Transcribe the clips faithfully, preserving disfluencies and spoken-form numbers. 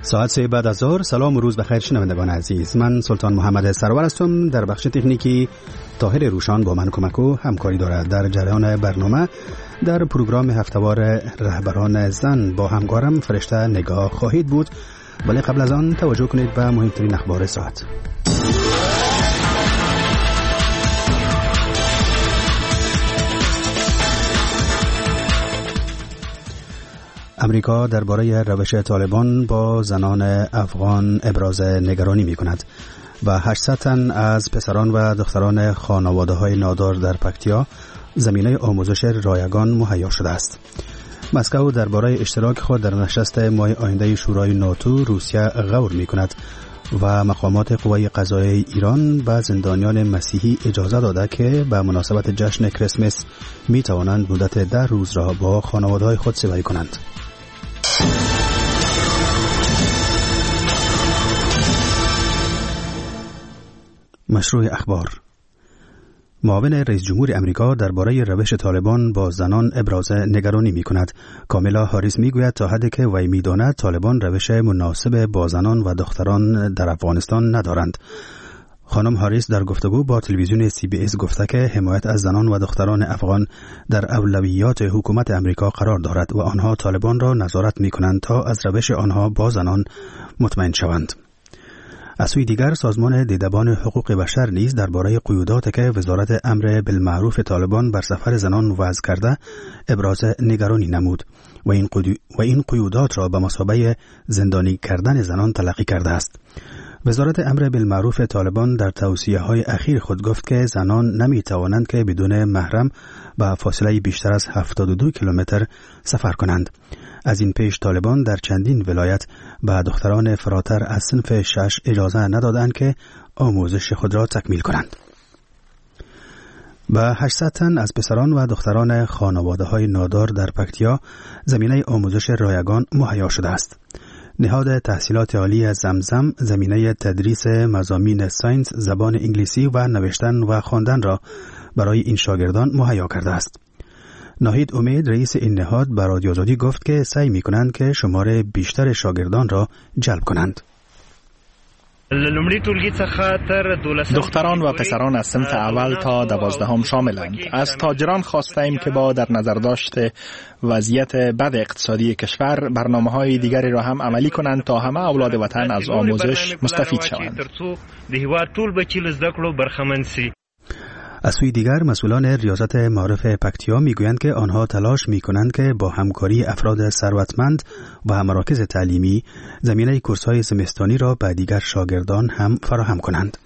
ساعت سه بعد از ظهر. سلام و روز بخیر شنوندگان عزیز، من سلطان محمد سرور هستم. در بخش تکنیکی طاهر روشان با من کمک و همکاری دارد. در جریان برنامه در پروگرام هفته‌وار رهبران زن با همکارم فرشته نگاه خواهید بود، ولی قبل از آن توجه کنید به مهمترین اخبار ساعت. امریکا درباره روش طالبان با زنان افغان ابراز نگرانی می کند و هشتصد تن از پسران و دختران خانواده های نادار در پکتیا زمینه آموزش رایگان مهیا شده است. مسکو درباره اشتراک خود در نشست ماه آینده شورای ناتو روسیه غور می کند و مقامات قوای قضاییه ایران به زندانیان مسیحی اجازه داده که به مناسبت جشن کریسمس می توانند مدت ده روز را با خانواده های خود سپری کنند. مشروع اخبار. معاون رئیس جمهور امریکا درباره روش طالبان با زنان ابراز نگرانی می کند. کامیلا هاریس می گوید تا حدی که وی می داند طالبان روش مناسب با زنان و دختران در افغانستان ندارند. خانم هاریس در گفتگو با تلویزیون سی بی اس گفته که حمایت از زنان و دختران افغان در اولویات حکومت امریکا قرار دارد و آنها طالبان را نظارت می کنند تا از روش آنها با زنان مطمئن شوند. از سوی دیگر سازمان دیدبان حقوق بشر نیز درباره قیودات که وزارت امر بالمعروف طالبان بر سفر زنان وضع کرده ابراز نگرانی نمود و این و این قیودات را به مثابه زندانی کردن زنان تلقی کرده است. وزارت امر بالمعروف طالبان در توصیه‌های اخیر خود گفت که زنان نمی توانند که بدون محرم به فاصله بیشتر از هفتاد و دو کیلومتر سفر کنند. از این پیش طالبان در چندین ولایت به دختران فراتر از صنف شش اجازه ندادند که آموزش خود را تکمیل کنند. به هشتصد تن از پسران و دختران خانواده های نادار در پکتیا زمینه آموزش رایگان مهیا شده است. نهاد تحصیلات عالی زمزم زمینه تدریس مضامین ساینس، زبان انگلیسی و نوشتن و خواندن را برای این شاگردان مهیا کرده است. ناهید امید رئیس این نهاد به رادیو آزادی گفت که سعی می کنند که شمار بیشتر شاگردان را جلب کنند. دختران و پسران از صنف اول تا دوازدهم شاملند. از تاجران خواستیم که با در نظر داشته وضعیت بد اقتصادی کشور برنامه‌های دیگری را هم عملی کنند تا همه اولاد وطن از آموزش مستفید شوند. از سوی دیگر مسئولان ریاست معارف پکتیا میگویند که آنها تلاش میکنند که با همکاری افراد ثروتمند و مراکز تعلیمی زمینه کورس‌های زمستانی را به دیگر شاگردان هم فراهم کنند.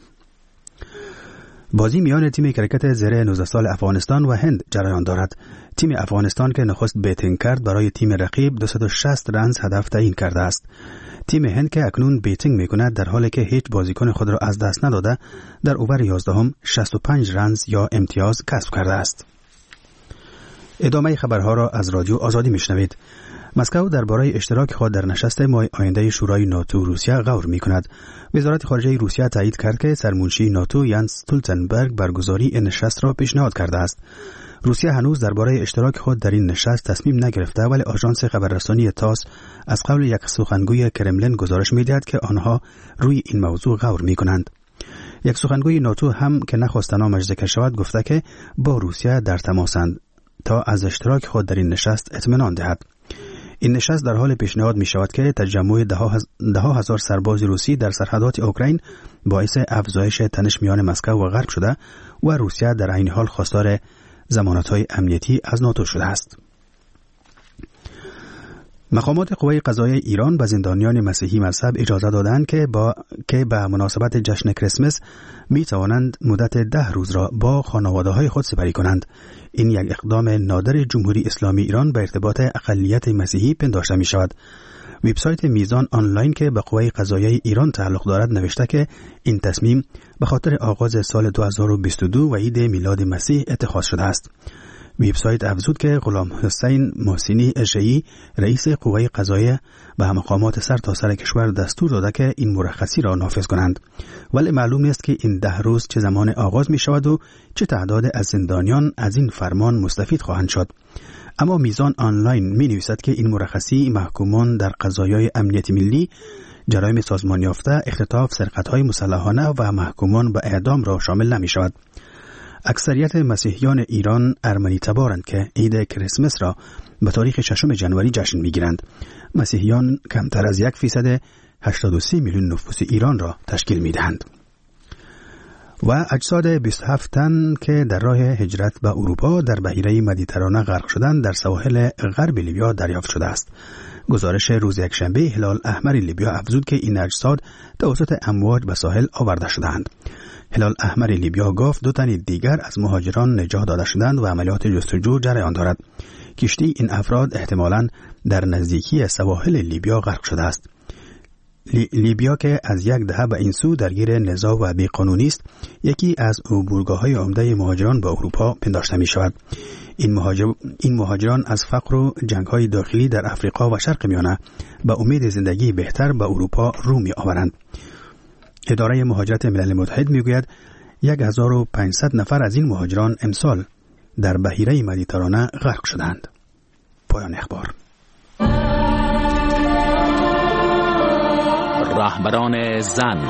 بازی میان تیم کرکت زیر نوزده سال افغانستان و هند جریان دارد. تیم افغانستان که نخست بیتینگ کرد برای تیم رقیب دویست و شصت رنز هدف تعیین کرده است. تیم هند که اکنون بیتینگ میکند در حالی که هیچ بازیکن خود را از دست نداده در اوور یازدهم شصت و پنج رنز یا امتیاز کسب کرده است. ادامه خبرها را از رادیو آزادی میشنوید. مسکو درباره اشتراک خود در نشست ماه آینده شورای ناتو روسیه غور میکند. وزارت خارجه روسیه تایید کرد که سرمنشی ناتو یانس استولتنبرگ برگزاری این نشست را پیشنهاد کرده است. روسیه هنوز درباره اشتراک خود در این نشست تصمیم نگرفته، ولی آژانس خبررسانی تاس از قول یک سخنگوی کرملین گزارش می‌دهد که آنها روی این موضوع غور می‌کنند. یک سخنگوی ناتو هم که نخواست نامش ذکر شود گفته که با روسیه در تماسند تا از اشتراک خود در این نشست اطمینان دهد. این نشست در حال پیشنهاد می شود که تجمع ده ها هزار سرباز روسی در سرحدات اوکراین باعث افزایش تنش میان مسکو و غرب شده و روسیه در عین حال خواستار ضمانت‌های امنیتی از ناتو شده است. مقامات قوای قضاییه ایران به زندانیان مسیحی مذهب اجازه دادند که با که به مناسبت جشن کریسمس می توانند مدت ده روز را با خانواده‌های خود سپری کنند. این یک اقدام نادر جمهوری اسلامی ایران به ارتباط اقلیت مسیحی پنداشته می شود. وبسایت میزان آنلاین که به قوای قضاییه ایران تعلق دارد نوشته که این تصمیم به خاطر آغاز سال دو هزار و بیست و دو و عید میلاد مسیح اتخاذ شده است. وبسایت افزود که غلام حسین محسنی اشعی رئیس قوای قضاییه به مقامات سر تا سر کشور دستور داده که این مرخصی را نافذ کنند، ولی معلوم نیست که این ده روز چه زمان آغاز می شود و چه تعداد از زندانیان از این فرمان مستفید خواهند شد. اما میزان آنلاین می نویسد که این مرخصی محکومان در قضایای امنیت ملی جرایم سازمان یافته، اختطاف، سرقت‌های مسلحانه و محکومان به اعدام را شامل نمی شود. اکثریت مسیحیان ایران ارمنی تبارند که عید کریسمس را به تاریخ ششم جنوری جشن می‌گیرند. مسیحیان کمتر از یک فیصد هشتاد و سه میلیون نفوس ایران را تشکیل می‌دهند. و اجساد بیست و هفت تن که در راه هجرت به اروپا در بحیره مدیترانه غرق شدند در سواحل غرب لیبیا دریافت شده است. گزارش روز یکشنبه هلال احمر لیبیا افزود که این اجساد توسط امواج به ساحل آورده شدند. هلال احمر لیبیا گفت دو تن دیگر از مهاجران نجات داده شدند و عملیات جستجو جریان دارد. کشتی این افراد احتمالاً در نزدیکی سواحل لیبیا غرق شده است. لی، لیبیا که از یک دهه به این سو درگیر نزاع و بیقانونی است، یکی از عبورگاه‌های عمده مهاجران به اروپا پنداشته می شود. این, مهاجر... این مهاجران از فقر و جنگ‌های داخلی در افریقا و شرق میانه به امید زندگی بهتر به اروپا رو می آورند. اداره مهاجرت ملل متحد می گوید یک هزار و پانصد نفر از این مهاجران امسال در بحیره مدیترانه غرق شدند. پایان اخبار. رهبران زن.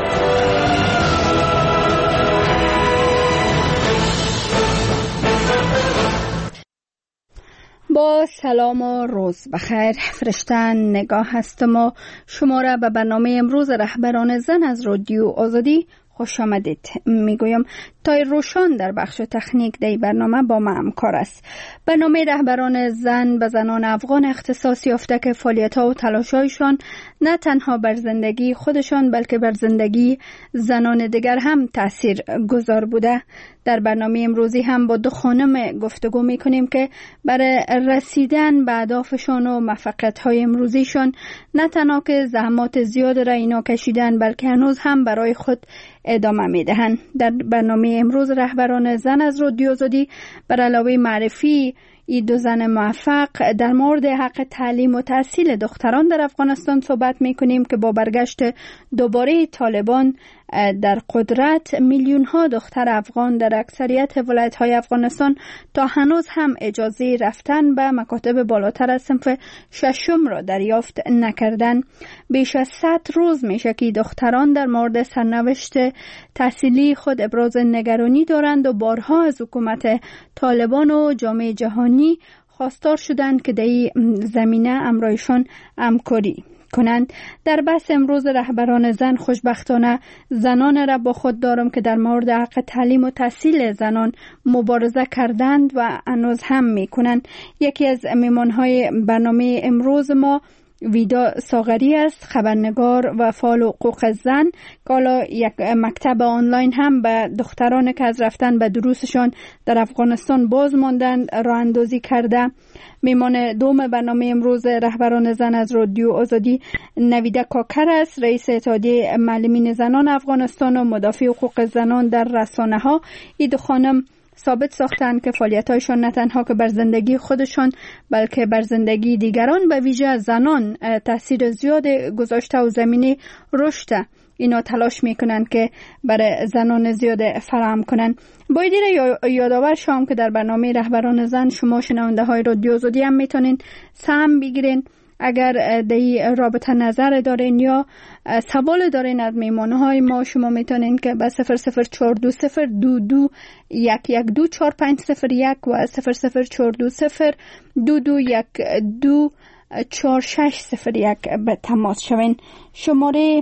با سلام و روز بخیر. فرشتن نگاه هستم و شما را به برنامه امروز رهبران زن از رادیو آزادی خوش آمدید. میگویم تای روشان در بخش تکنیک دی برنامه با ما همکار است. برنامه رهبران زن به زنان افغان اختصاص یافته که فعالیت‌ها و تلاش‌هایشان نه تنها بر زندگی خودشان بلکه بر زندگی زنان دیگر هم تأثیر گذار بوده. در برنامه امروزی هم با دو خانم گفتگو میکنیم که برای رسیدن به اهدافشان و موفقیت‌های امروزیشان نه تنها که زحمات زیاد را اینا کشیدن بلکه هنوز هم برای خود ادامه میدهند. در برنامه امروز رهبران زن از رادیو آزادی بر علاوه معرفی این دو زن موفق در مورد حق تعلیم و تحصیل دختران در افغانستان صحبت میکنیم که با برگشت دوباره طالبان در قدرت میلیون ها دختر افغان در اکثریت ولایت های افغانستان تا هنوز هم اجازه رفتن به مکاتب بالاتر از صنف ششم را دریافت نکردن. بیش از صد روز میشه که دختران در مورد سرنوشت تحصیلی خود ابراز نگرانی دارند و بارها از حکومت طالبان و جامعه جهانی خواستار شدند که در این زمینه امرایشان همکاری کنند. در بحث امروز رهبران زن خوشبختانه زنان را با خود دارم که در مورد حق تعلیم و تحصیل زنان مبارزه کردند و هنوز هم میکنند. یکی از میمانهای برنامه امروز ما ویدا ساغری است، خبرنگار و فعال حقوق زن که حالا یک مکتب آنلاین هم به دختران که از رفتن به دروسشان در افغانستان باز ماندند راه اندازی کرده. میمان دوم برنامه امروز رهبران زن از رادیو آزادی نویده کاکر است، رئیس اتحادیه معلمین زنان افغانستان و مدافع حقوق زنان در رسانه ها. این دو خانم ثابت ساختند که فعالیت‌هایشان نه تنها که بر زندگی خودشان بلکه بر زندگی دیگران به ویژه زنان تاثیر زیاد گذاشته و زمینه رشد اینا تلاش میکنند که برای زنان زیاد فراهم کنند. باید را یادآور شوم که در برنامه رهبران زن شما شنونده های رادیو آزادی هم میتونین سهم بگیرین. اگر در رابطه نظر دارین یا سوال دارین از میمانه های ما شما میتونین که به صفر صفر چهار دو صفر دو دو یک یک دو چهار پنج صفر یک و صفر صفر چهار دو صفر دو دو یک دو چهار شش صفر یک به تماس شوین. شماره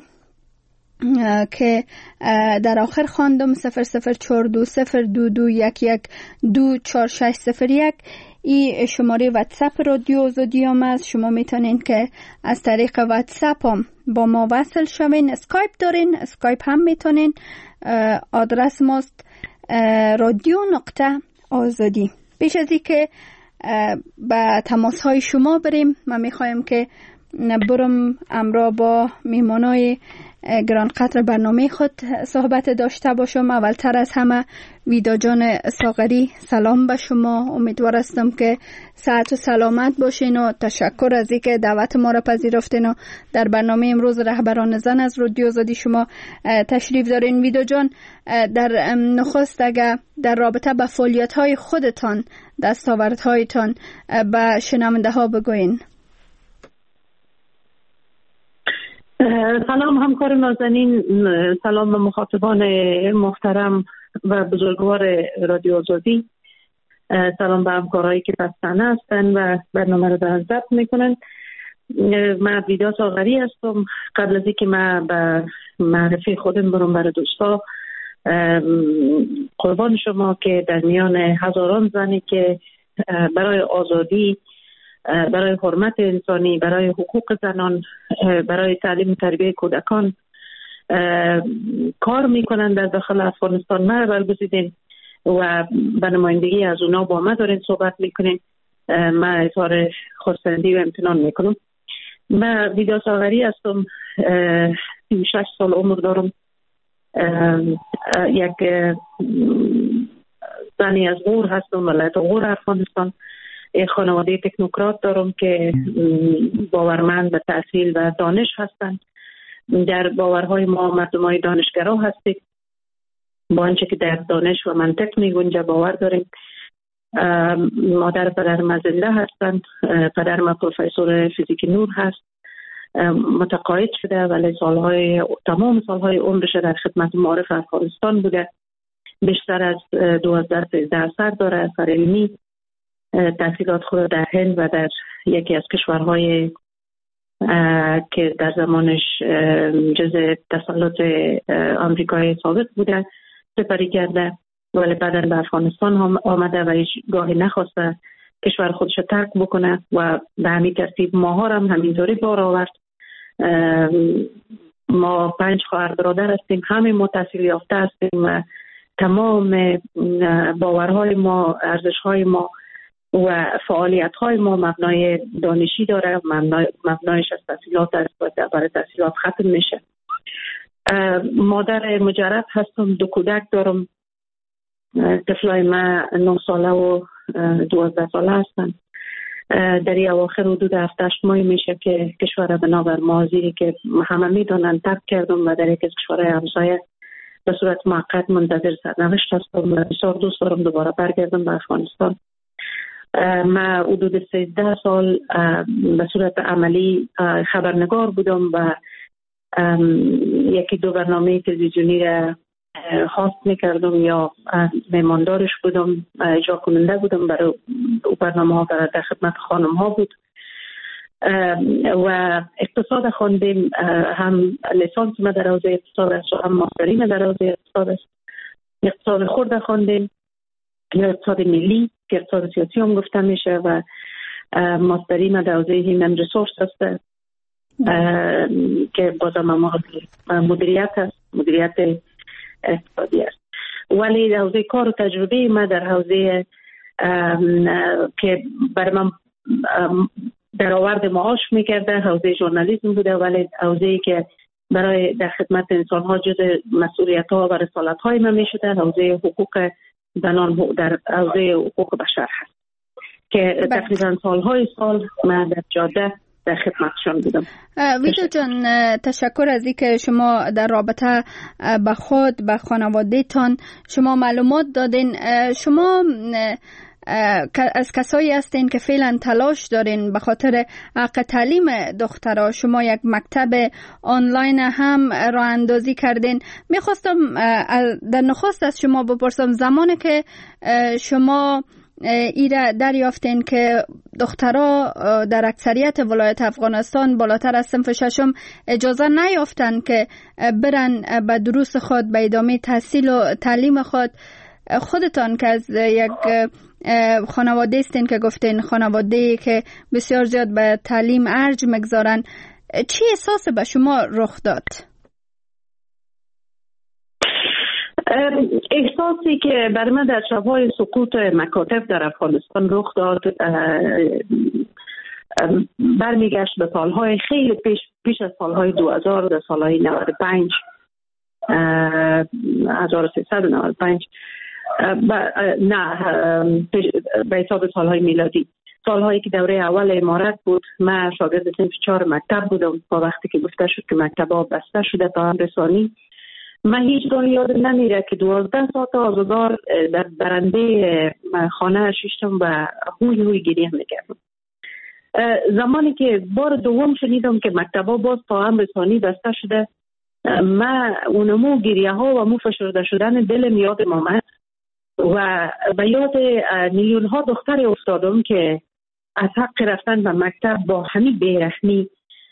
که در آخر خواندم صفر صفر چهار دو صفر دو دو یک یک دو چهار شش صفر یک این شماره واتساپ رادیو آزادی هم است. شما میتونین که از طریق واتساپ هم با ما وصل شوین. اسکایپ دارین، اسکایپ هم میتونین. آدرس ماست رادیو نقطه آزادی. پیش از این که به تماس های شما بریم من میخوایم که برم امرا با میمانای گران قدر برنامه خود صحبت داشته باشم. اولتر از همه ویدا جان ساغری سلام به شما. امیدوار هستم که صحت و سلامت باشین و تشکر از اینکه دعوت ما را پذیرفتین و در برنامه امروز رهبران زن از رادیو آزادی شما تشریف دارین. ویدا جان، در نخست اگر در رابطه با فعالیت‌های خودتان دستاوردهایتان به شنونده ها بگوین. سلام همکار نازنین، سلام به مخاطبان محترم و بزرگوار رادیو آزادی، سلام به همکارایی که پس صحنه هستن و برنامه رو دارن ضبط میکنن. من ویدا ساغری هستم. قبل از اینکه من به معرفی خودم برم برای دوستا، قربان شما که در میان هزاران زنی که برای آزادی، برای حرمت انسانی، برای حقوق زنان، برای تعلیم و تربیت کودکان کار میکنن در داخل افغانستان ما برگزیدین و به نمایندگی از اونا با ما دارین صحبت میکنین، من اظهار خرسندی و امتنان میکنم. من ویدا ساغری هستم، سی و شش سال عمر دارم، یک زنی از غور هستم، ولایت غور افغانستان. یک خانواده تکنوکرات دارم که باورمند به تحصیل و دانش هستند. در باورهای ما مردمای دانشگرا هستیم، با آنچه که در دانش و منطق میگنجه باور داریم. مادر پدر ما زنده هستند. پدر ما پروفسور فیزیک نور هست، متقاعد شده ولی سالهای تمام سالهای عمرش در خدمت معارف افغانستان بوده. بیشتر از دوازده سیزده سال داره اثر علمی. تحصیلات خود در هند و در یکی از کشورهای که در زمانش جزء تسلط آمریکای سابق بوده سپری کرده، ولی بعدا به افغانستان هم آمده و هیچ گاهی نخواسته کشور خودش ترک بکنه و به همین ترتیب ماها هم همینطوری بار آورد. ما پنج خواهر برادر هستیم، همه ما تحصیل یافته هستیم و تمام باورهای ما، ارزشهای ما و فعالیت‌های ما مبنای دانشی داره. مبنای مبنایش از تحصیلات است و برای تحصیلات ختم میشه. مادر مجرد هستم، دو کودک دارم. طفلای من نه ساله و دوازده ساله هستن. در این اواخر حدود هفت هشت ماه میشه که کشور بنابر ماضی که همه میدونن ترک کردم و در یک از کشورهای همسایه به صورت موقت منتظر سرنوشت هستم و بسیار دوست دارم دوباره برگردم به افغانستان. من حدود سیزده سال به صورت عملی خبرنگار بودم و یکی دو برنامه تلویزیونی را هاست میکردم یا میماندارش بودم، اجرا کننده بودم برای برنامه ها در خدمت خانم ها بود و اقتصاد خواندیم. هم لیسانس ما در حوزه اقتصاد است و هم ماستری ما در حوزه اقتصاد است. اقتصاد خرد خواندیم یا اقتصاد ملی که اقتصاد سیاسی هم گفته میشه و ماستری ما در حوزه هیومن ریسورس است که بازم مدیریت است، مدیریت اقتصادی است. ولی در حوزه کار و تجربه ما در حوزه که برای من درآورد معاش میکرده حوزه ژورنالیسم بوده، ولی حوزه‌ای که برای در خدمت انسان ها جز مسئولیت ها و رسالت های من میشده حوزه حقوق زنان در حوزه حقوق بشر هست که تقریبا سالهای سال من در جاده در خدمتشان بودم. ویدا جان، تشکر از اینکه شما در رابطه به خود به خانواده تان شما معلومات دادین. شما از کسایی هستین که فعلا تلاش دارین به خاطر حق تعلیم دخترها. شما یک مکتب آنلاین هم راه اندازی کردین. میخواستم در نخست از شما بپرسم، زمانی که شما ایره دریافتین که دخترها در اکثریت ولایت افغانستان بالاتر از صنف ششم اجازه نیافتن که برن به دروس خود، به ادامه تحصیل و تعلیم خود، خودتان که از یک خانواده استین که گفتین خانواده که بسیار زیاد به تعلیم ارج مگذارن، چی احساس به شما رخ داد؟ احساسی که برای من در شب‌های سقوط مکاتب در افغانستان رخ داد برمیگشت به سالهای خیلی پیش پیش از سالهای دو هزار، در سالهای نود و پنج هزار و سیصد و نود و پنج نه به حساب سالهای میلادی، سالهایی که دوره اول امارت بود. من شاگرد صنف چهار مکتب بودم با وقتی که گفته شد که مکتب‌ها بسته شده تا هم رسانی. من هیچ گاه یاد نمیره که دوازده ساعت آزگار در برنده خانه شیشتم و هوی هوی گریه میکردم. زمانی که بار دوم شنیدم که مکتبا باز تا هم رسانی بسته شده، من اونمو گریه ها و مو فشرده شدن دلم یادم آمد و به یاد میلیون ها دختر افتادم که از حق رفتن به مکتب با همین بیرحمی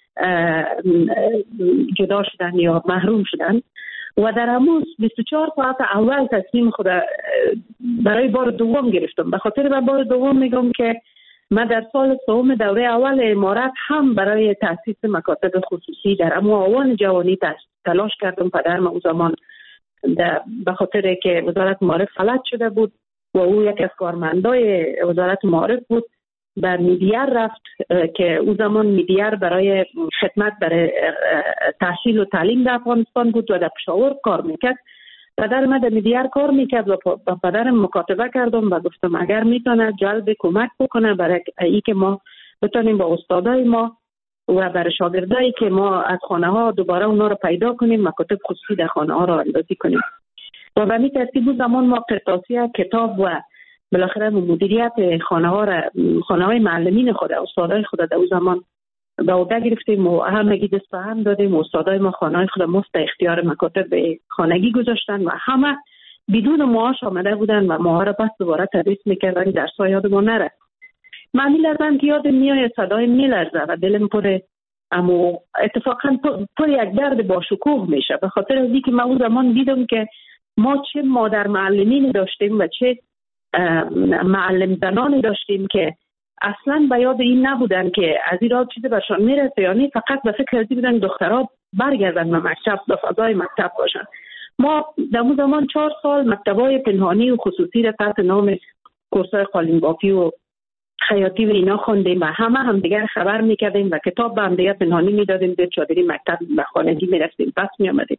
جدا شدن یا محروم شدن و در همون بیست و چهار ساعت اول تصمیم خود برای بار دوم گرفتم. به خاطر به بار دوم میگم که من در سال سوم دوره اول امارات هم برای تأسیس مکاتب خصوصی در همون آوان جوانی تلاش کردم. پدرم اون زمان به خاطر که وزارت معارف فلج شده بود و او یک از کارمندای وزارت معارف بود، بر میدیر رفت که اون زمان میدیر برای خدمت برای تحصیل و تعلیم در افغانستان بود و در پشاور کار میکرد. پدر من در میدیر کار میکرد و با پدرم مکاتبه کردم و گفتم اگر میتونه جلب کمک بکنه برای ای که ما بتونیم با استادای ما و برای شاگردایی که ما از خانه ها دوباره اونا رو پیدا کنیم، مکاتب خصوصی در خانه ها رو اندازی کنیم. و به این ترتیب زمان ما قرطاسی کتاب و بالاخره مدیریت خانه ها را خانه های معلمین خود استادای خود در اون زمان به عهده گرفتیم و همگی دست به هم دادیم. استادای ما خانه های خود مفت اختیار مکاتب خانگی گذاشتن و همه بدون معاش آمده بودن و ما را بس دوباره تدریس میکردن. درس ها یاد ما نره. من میلرزم که یاد میای صدای میلرزه و دلم پر اما اتفاقا پر یک درد با شکوه میشه به خاطر از اینکه من اون زمان دیدم که ما چه مادر معلمین داشتیم و چه معلم زنانی داشتیم که اصلا به یاد این نبودن که از این را چیزی برشان میرسه، یعنی فقط به فکر ازی بودن دخترها برگردن به مکتب به فضای مکتب باشن. ما در اون زمان چهار سال مکتبای پنهانی و خصوصی را تحت نام کورسای قالین بافی و خیاطی و اینا خوندیم و همه هم دیگر خبر میکردیم و کتاب به هم دیگر پنهانی میدادیم، به چادری مکتب به خانگی میرفتیم پس میامدیم.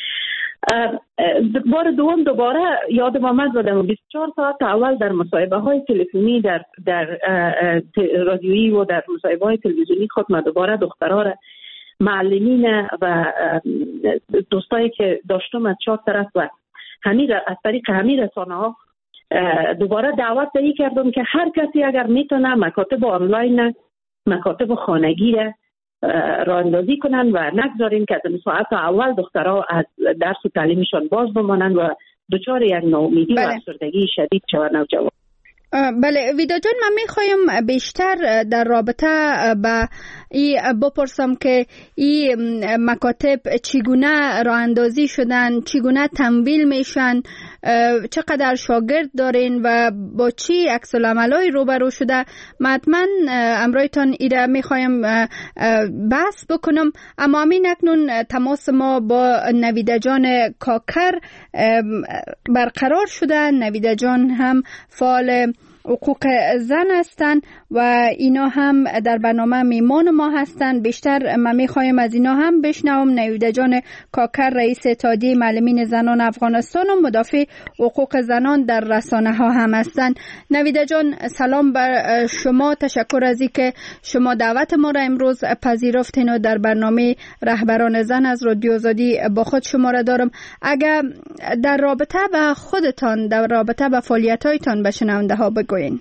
بار دوم دوباره یادم آمد و در بیست و چهار ساعت اول در مصاحبه های تلفنی در در رادیویی و در مصاحبه های تلویزیونی خود ما دوباره دخترها را معلمین و دوستایی که داشتم از چهار طرف و همین از طریق همین رسانه ها دوباره دعوت دهی کردم که هر کسی اگر میتونه مکاتب آنلاین مکاتب خانگی را راه اندازی کنن و نگذاریم که از ساعت اول دخترها از درس و تعلیمشان باز بمانند و دچار یک ناامیدی و افسردگی شدید شوند نوجوان. بله ویدا جان، من میخوایم بیشتر در رابطه با ای بپرسم که این مکاتب چگونه راه اندازی شدن، چگونه تمویل میشن، چقدر شاگرد دارین و با چی عکس العملای روبرو شده. حتما امرایتان ایره میخوایم بحث بکنم، اما همین اکنون تماس ما با نویده جان کاکر برقرار شده. نویده جان هم فعال حقوق زن هستند و اینا هم در برنامه میمان ما هستند. بیشتر ما میخوایم از اینا هم بشنوم. نویده جان کاکر رئیس اتحادیه معلمین زنان افغانستان و مدافع حقوق زنان در رسانه ها هم هستند. نویده جان سلام بر شما، تشکر از اینکه شما دعوت ما را امروز پذیرفتین و در برنامه رهبران زن از رادیو آزادی با خود شما را دارم. اگر در رابطه با خودتان، در رابطه با فعالیت‌هایتان به شنونده ها بگوین.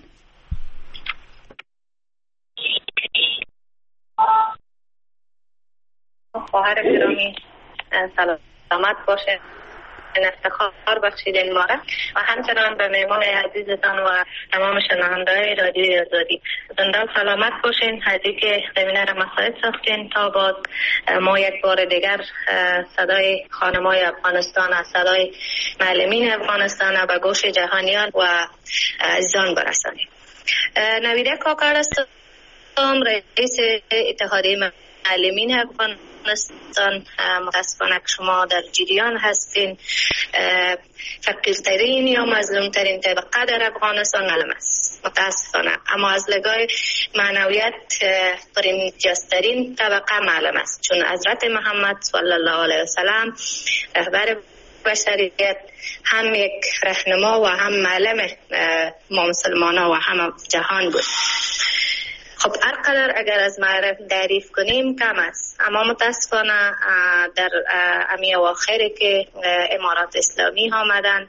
خواهر گرامی سلامت باشه، افتخار بخشیدین ما را و همچنان به مهمان عزیزتان و تمام شنونده‌های رادیوی آزادی زنده سلامت باشین. از اینکه زمینه را مساعد ساختین تا باز ما یک بار دیگر صدای خانم‌های افغانستان از صدای معلمین افغانستان به گوش جهانیان و عزیزان برسانیم. نویده کاکر هستم، رئیس اتحادیه معلمین افغانستان. متاسفانه که شما در جریان هستین فقیرترین یا مظلومترین طبقه در افغانستان معلم است، متاسفانه، اما از لگاه معنویت پرامتیازترین طبقه معلم است، چون حضرت محمد صلی الله علیه وسلم رهبر بشریت هم یک رهنما و هم معلم ما مسلمانان و هم جهان بود. خب هر قدر اگر از معرف تعریف کنیم کم است، اما متاسفانه در امی اواخری که امارات اسلامی آمدن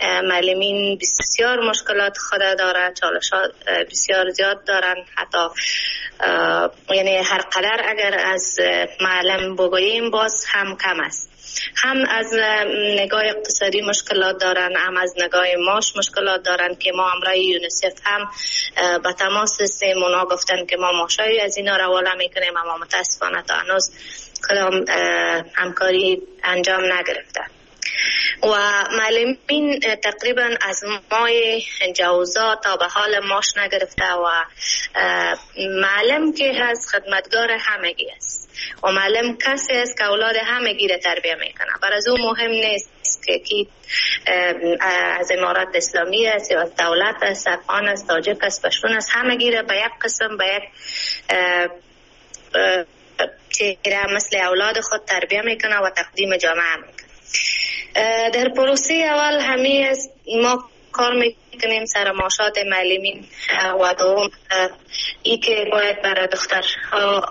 معلمین بسیار مشکلات خود داره، چالشات بسیار زیاد دارن. حتی یعنی هر قدر اگر از معلم بگوییم باز هم کم است. هم از نگاه اقتصادی مشکلات دارن، هم از نگاه ماش مشکلات دارن که ما امرای یونیسف هم به تماس هستیم. اونا گفتن که ما ماشایی از اینا رو حواله میکنیم، اما متاسفانه تا هنوز کدام همکاری انجام نگرفته. و معلمین تقریبا از مای جوزا تا به حال ماش نگرفته و معلم که هست خدمتگار همگی است و معلم کسی است که اولاد همگی را تربیه میکنه. برای از او مهم نیست که کی از امارات اسلامی است یا از دولت است، افغان است، تاجک است، پشتون است، همگی را به یک قسم به یک چهره مثل اولاد خود تربیه میکنه و تقدیم جامعه میکنه. در پروسه اول همه ما کار میکنیم سر معاشات معلمین و دوم ای که باید برای دخترها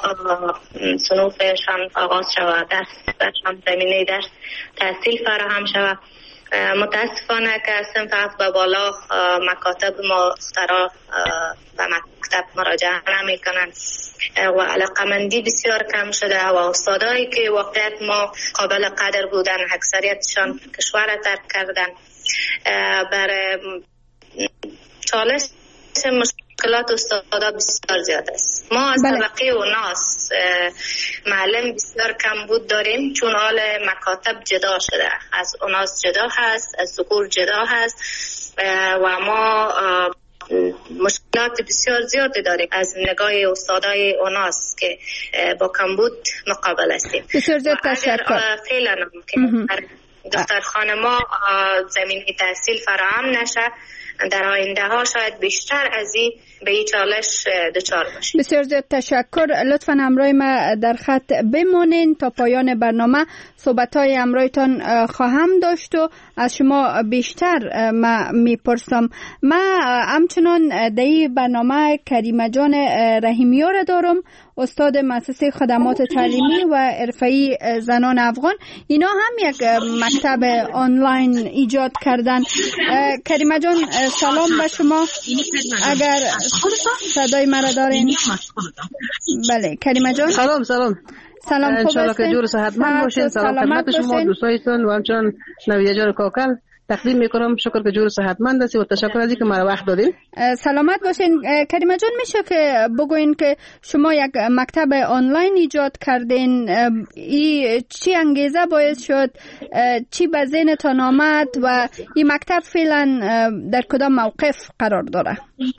صنوفشان آغاز شود، درسشان زمینه درس تحصیل فراهم شود. متاسفانه که صنف هفت به بالا مکاتب ما دخترها و مکتب مراجعه نمی کنن و علاقمندی بسیار کم شده و استادایی که واقعیت ما قابل قدر بودن اکثریتشان کشور ترک کردن. برای چالش مشکلات استادا بسیار زیاد است. ما از بله. طبقه اوناس معلم بسیار کم بود داریم، چون حال مکاتب جدا شده، از اوناس جدا هست، از ذکور جدا هست و ما مشکلات بسیار زیادی داریم از نگاه استادای اوناس که با کمبود مقابل هستیم. بسیار زیاد تشکر. فعلا که دخترخانه ما زمینی تحصیل فراهم نشه، در آینده ها شاید بیشتر از این به این چالش دچار باشیم. بسیار زیاد تشکر. لطفاً همراه ما در خط بمانین تا پایان برنامه. صحبت‌های همراهتان خواهم داشت و از شما بیشتر ما میپرسم. ما همچنان در این برنامه کریمه جان رحیمی را دارم، استاد مؤسسه خدمات تعلیمی و حرفه‌ای زنان افغان. اینا هم یک مکتب آنلاین ایجاد کردن. کریمه جان سلام به شما. اگر صدای مرا دارین؟ بله کریمه جان سلام سلام سلام. خوب انشاءالله که جور صحتمند باشین. سلام خدمت شما دوستایتون و همچنان نویده جان کاکل تقدیم میکنم. شکر که جور صحتمند هستی و تشکر از اینکه مرا وقت دادین. سلامت باشین. کریمه جان میشه که بگوین که شما یک مکتب آنلاین ایجاد کردین، ای چی انگیزه باعث شد، چی به ذهنتان آمد و این مکتب فعلا در کدام موقف قرار داره؟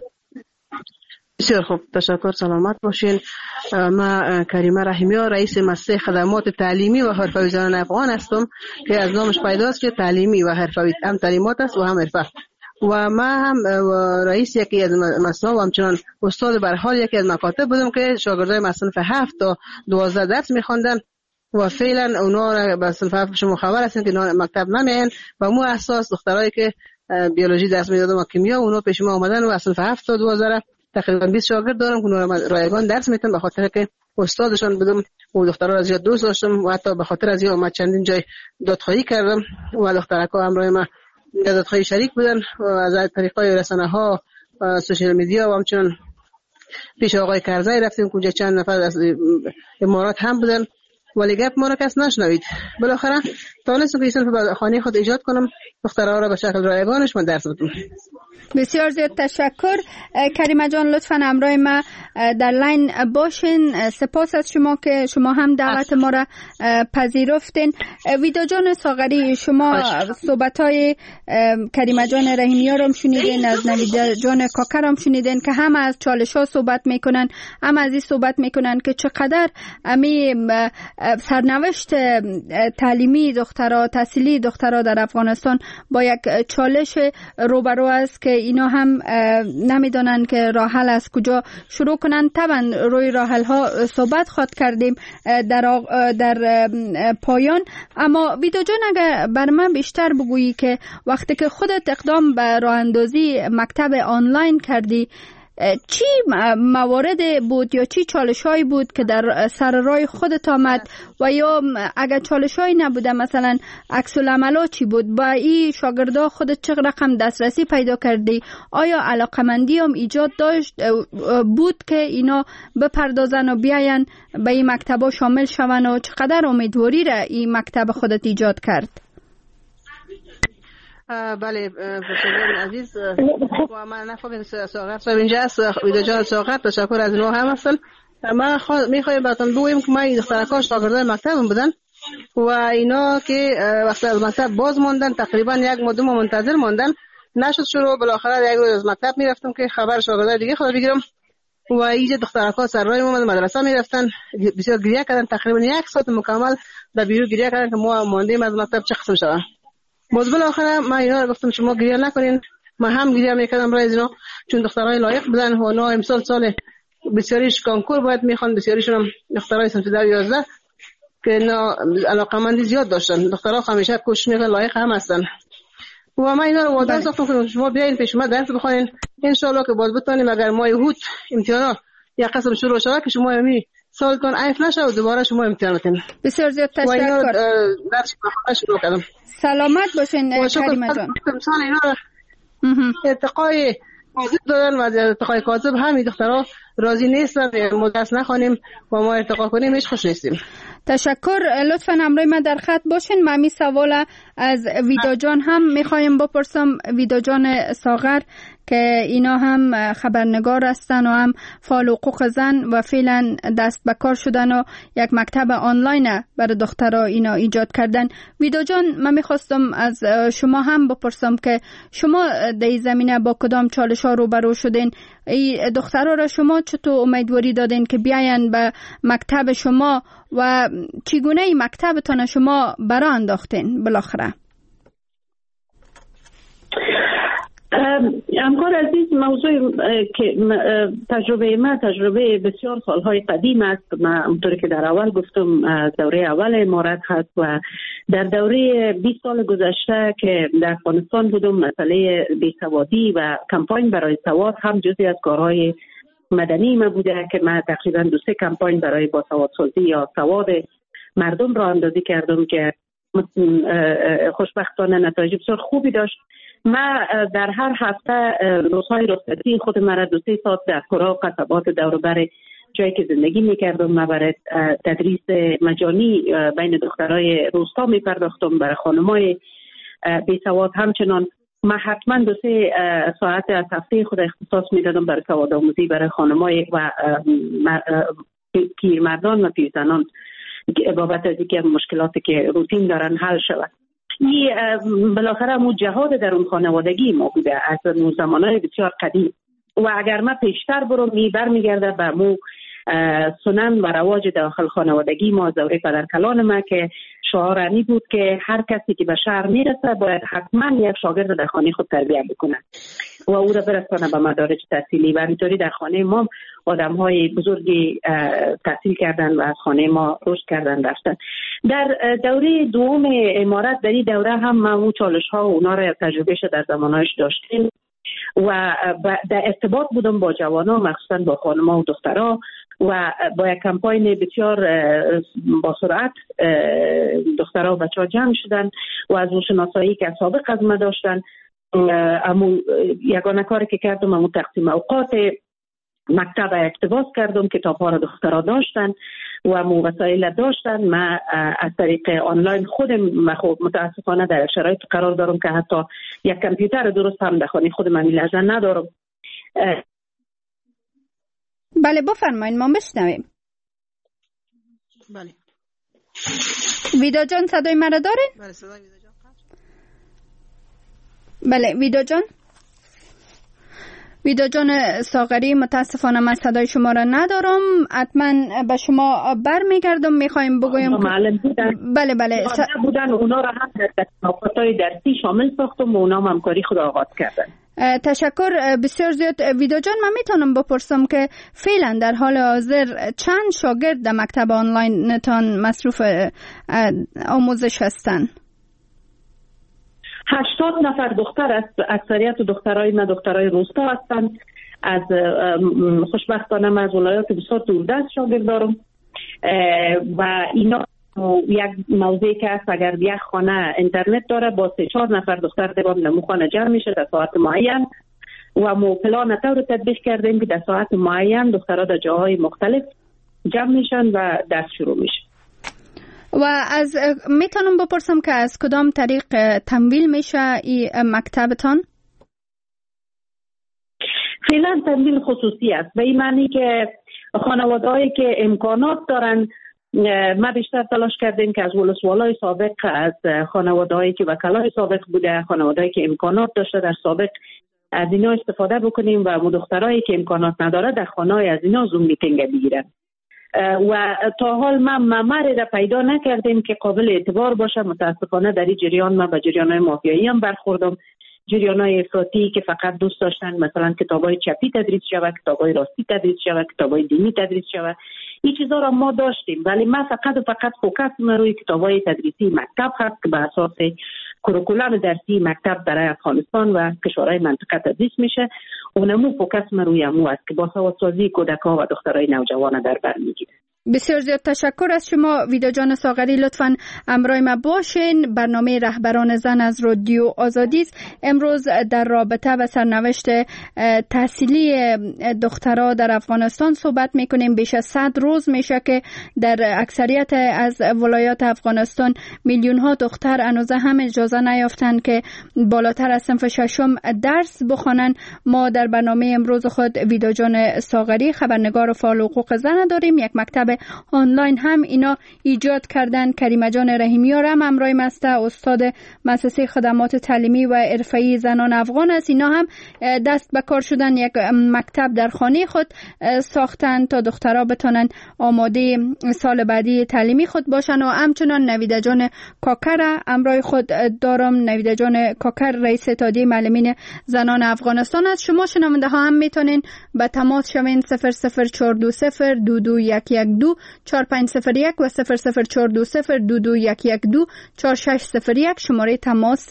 بسیار خوب تشکر. سلامت باشین. ما کریمه رحیمی رئیس مؤسسه خدمات تعلیمی و حرفه‌ای زنان افغان هستم که از نامش پیداست که تعلیمی و حرفه‌ای هم تعلیمات است و هم حرفه. و ما هم رئیس یکی از مؤسسه و همچنان استاد بر حال یکی از مکاتب بودم که شاگردای مصنف هفت تا دوازده درس می‌خواندن و فعلا اونا به صنف هفت شما خبر هستن که مکتب نمیان و مو اساس دخترایی که بیولوژی درس میدادن و کیمیا اونا پیش ما اومدن و صنف هفت تا دوازده تقریبا بیست شاگرد دارم که اونا رایگان درس میدن به خاطر که استادشون بودم و دخترها را زیاد دوست داشتم و حتی به خاطر از این اومد چندین جای دادخواهی کردم و دخترکا همراه ما دادخواهی شریک بودن و از طریقای رسانه‌ها سوشال میدیا و همچنان پیش آقای کرزی رفتیم که چند نفر از امارات هم بودن ولی گپ ما را کس نشنوید. بالاخره تونستم که ایشون به خانه خود ایجاد کنم، دخترها را به شکل رایگانش من درس بدم. بسیار زیاد تشکر. کریمه جان لطفاً همراه ما در لاین باشین. سپاس از شما که شما هم دعوت ما را پذیرفتین. ویدا جان ساغری، شما صحبت‌های کریمه جان رحیمی را هم شنیدین، از نویدا جان کاکر هم شنیدین که هم از چالش‌ها صحبت میکنن، هم از این صحبت میکنن که چقدر امی سرنوشت تعلیمی دخترها، تحصیلی دخترها در افغانستان با یک چالش روبرو است که اینا هم نمیدونن که راه حل از کجا شروع کنن. طبعا روی راه حل ها صحبت خواهد کردیم در در پایان. اما ویدا جان اگر بر من بیشتر بگویی که وقتی که خودت اقدام به راه اندازی مکتب آنلاین کردی، چی موارد بود یا چی چالش‌هایی بود که در سر راه خودت آمد و یا اگر چالش‌هایی نبوده مثلا عکس العملا چی بود؟ با این شاگردا خودت چه رقم دسترسی پیدا کردی؟ آیا علاقمندی هم ایجاد داشت بود که اینا بپردازن و بیاین به این مکتبا شامل شون و چقدر امیدواری را این مکتب خودت ایجاد کرد؟ بله بسیار عزیز و من نفهمید ساغر صاحب اینجا است ویدیو جان ساغر تشکر از نو هم هستن. من میخوایم براتون بگویم که ما دخترکان شاگردای مکتب بودن و اینا که وقتی از مکتب باز موندن تقریبا یک ماه دو ماه منتظر موندن نشد شروع. بالاخره یک روز از مکتب میرفتم که خبر شاگردای دیگه خود بگیرم و اینجا دخترکان سر راه اومد مدرسه میرفتن بسیار گریه کردن تقریبا یک ساعت مکمل در بیرون گریه کردن که ما ماندیم از مکتب چه قسم شود. باز بالاخره ما اینا گفتم شما گریه نکنین. ما هم گریه میکردم برای اینا چون دخترای لایق بودن و اونا امسال سال بسیاریش کانکور باید میخوان بسیاریشون هم دخترای صنف ده و یازده که اینا علاقمندی زیاد داشتن. دخترها همیشه کوشش میکنن لایق هم هستن و ما اینا رو وعده ساختم که شما بیاین پیش ما درس بخونین ان شاء الله که باز بتونیم اگر ما یهود امتحانا یا قسم شروع شود که شما می سالتون عیف نشه و دوباره شما امتحان بتین. بسیار زیاد تشکر. درس شروع کردم. سلامت باشین کریمه جان. امسال اینا ارتقای کاذب دادن و از ارتقای کاذب همین دخترها راضی نیستن. ما درس نخوانیم و ما ارتقا کنیم هیچ خوش نیستیم. تشکر. لطفاً امروز ما در خط باشین. من می سوال از ویدا جان هم میخوایم بپرسم. ویدا جان ساغر که اینا هم خبرنگار هستن و هم فعال حقوق زن و فعلا دست به کار شدن و یک مکتب آنلاین برای دخترها اینا ایجاد کردن. ویدا جان من میخواستم از شما هم بپرسم که شما در این زمینه با کدام چالش ها روبرو شدین؟ ای دخترها را شما چطور امیدواری دادین که بیاین به مکتب شما و چگونه این مکتبتان شما برا انداختین بالاخره؟ همکار عزیز، موضوع که تجربه ما تجربه بسیار سالهای قدیم است. من اونطوری که در اول گفتم دوره اول امارت هست و در دوره بیست سال گذشته که در افغانستان بودم مسئله بیسوادی و کمپاین برای سواد هم جزئی از کارهای مدنی ما بوده که من تقریبا دو سه کمپاین برای باسوادسازی یا سواد مردم را اندازی کردم که خوشبختانه نتایج بسیار خوبی داشت. ما در هر هفته روزهای رخصتی خود مرا دو سه ساعت در قرا قصبات دور و بر جایی که زندگی میکردم ما برای تدریس مجانی بین دخترای روستا میپرداختم برای خانمای بیسواد. همچنان ما حتما دو سه ساعت از هفته خود اختصاص میدادم برای سواد آموزی برای خانمای و پیرمردان و پیرزنان بابت از اینکه مشکلاتی که روتین دارن حل شود. این بالاخره مو جهاد در اون خانوادگی ما بوده از زمانهای بسیار قدیم و اگر ما پیشتر برم می برمیگرده به مو سنن و رواج داخل خانوادگی ما دوره پدرکلان ما که شعارانی بود که هر کسی که به شهر میرسه باید حتما یک شاگرد در خانه خود تربیت بکنه و او را برسانه به مدارج تحصیلی و اینطوری در خانه ما آدم های بزرگی تحصیل کردن و از خانه ما رشد کردن رفتن. در دوره دوم امارت در این دوره هم ما اون چالش ها و اونا را تجربه شد در زمانهایش داشتیم و در ارتباط بودم با جوانان مخصوصا با خانم‌ها و دخترها و با یک کمپاین بسیار با سرعت دخترها و بچه‌ها جمع شدن و از اون شناسایی که سابق از ما داشتن امو یگانه کاری که کردم امو تقسیم اوقات مکتب اقتباس کردم. کتاب‌ها را دخترها داشتن و امو وسایل داشتن. من از طریق آنلاین خودم متاسفانه در شرایط قرار دارم که حتی یک کامپیوتر درست هم در خانه خودم این لحظه ندارم. بله بفرمایید ما بشنویم. بله ویدا جان صدای مرا دارین؟ بله صدای ویدا جان. بله ویدا جان ویدا جان ساغری متاسفانه من صدای شما را ندارم. حتما به شما برمیگردم. میخوایم بگویم معلم بودن. بله بله س... بودن اونا را هم در تناقض‌های درسی شامل ساختم و اونا هم همکاری خود آغاز کردن. تشکر بسیار زیاد. ویدا جان من میتونم بپرسم که فعلا در حال حاضر چند شاگرد در مکتب آنلاین نتان مصروف آموزش هستن؟ هشتاد نفر دختر است. اکثریت دخترای ما دخترای روستا هستند. از خوشبختانه من از ولایات بسیار دوردست شاگرد دارم و اینا یک موضوعی که است اگر یک خانه اینترنت داره با سه چهار نفر دختر دیوان نمو خانه جمع میشه در ساعت معین و ما پلان طور تطبیق کردیم که در ساعت معین دخترها در جاهای مختلف جمع میشن و درس شروع میشه. و از میتونم بپرسم که از کدام طریق تمویل میشه این مکتبتان؟ فعلا تمویل خصوصی است به این معنی که خانواده‌هایی که امکانات دارن، ما بیشتر تلاش کردیم که از ولسوالای سابق، از خانواده‌هایی که وکلای سابق بوده، خانواده‌ای که امکانات داشته در سابق، از اینا استفاده بکنیم و دخترایی که امکانات نداره در خانه‌های از اینا زوم میتینگ بگیرن. و تا حال ما ممری را پیدا نکردیم که قابل اعتبار باشه. متاسفانه در این جریان ما به جریان‌های مافیایی هم برخوردم، جریان‌های افراطی که فقط دوست داشتن مثلا کتابای چپی تدریس شود، کتابای راستی تدریس شود، کتابای دینی تدریس شود. این چیزا را ما داشتیم، ولی ما فقط و فقط فوکس ما روی کتابای تدریسی مکتب هست که به اساس کوریکولوم درسی مکتب در افغانستان و کشورهای منطقه تدریس میشه. اونمو فوکس ما روی امو است که باسوادسازی کودک‌ها و دخترای نوجوان در بر میگیره. بسیار زیاد تشکر از شما ویدا جان ساغری. لطفاً همراه ما باشین. برنامه رهبران زن از رادیو آزادی است. امروز در رابطه و سرنوشت تحصیلی دخترها در افغانستان صحبت میکنیم. بیش از صد روز میشه که در اکثریت از ولایات افغانستان میلیون ها دختر هنوز هم اجازه نیافتند که بالاتر از صنف ششم درس بخوانند. ما در برنامه امروز خود ویدا جان ساغری، خبرنگار فعال حقوق زن داریم. یک مکتب آنلاین هم اینا ایجاد کردن. کریمه جان رحیمیار هم همراه ما است، استاد مؤسسه خدمات تعلیمی و حرفه‌ای زنان افغان است. اینا هم دست به کار شدن، یک مکتب در خانه خود ساختن تا دخترها بتونن آماده سال بعدی تعلیمی خود باشن. و همچنان نویده جان کاکر همراه خود دارم. نویده جان کاکر رئیس اتحادیه معلمین زنان افغانستان است. شما شنونده ها هم میتونین به تماس شوین صفر صفر چهار دو صفر دو دو یک یک دو چهار پنج صفر یک و صفر صفر چهار دو صفر دو دو یک یک دو چهار شش صفر یک شماره تماس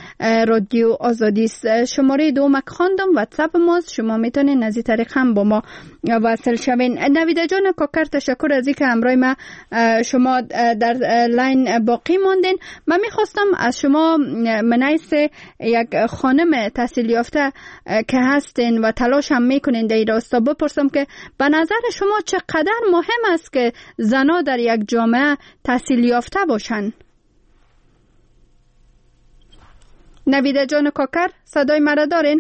رادیو آزادی است. شماره دو مک خواندم واتساپ ماست، شما میتونین از این طریق هم با ما وصل شوین. نویده جان کاکر تشکر از اینکه همراه ما شما در لاین باقی ماندین. من میخواستم از شما منیس یک خانم تحصیل یافته که هستین و تلاش هم میکنین در این راستا بپرسم که به نظر شما چقدر مهم است که زنها در یک جامعه تحصیل یافته باشن؟ نویده جان کاکر صدای مرا دارین؟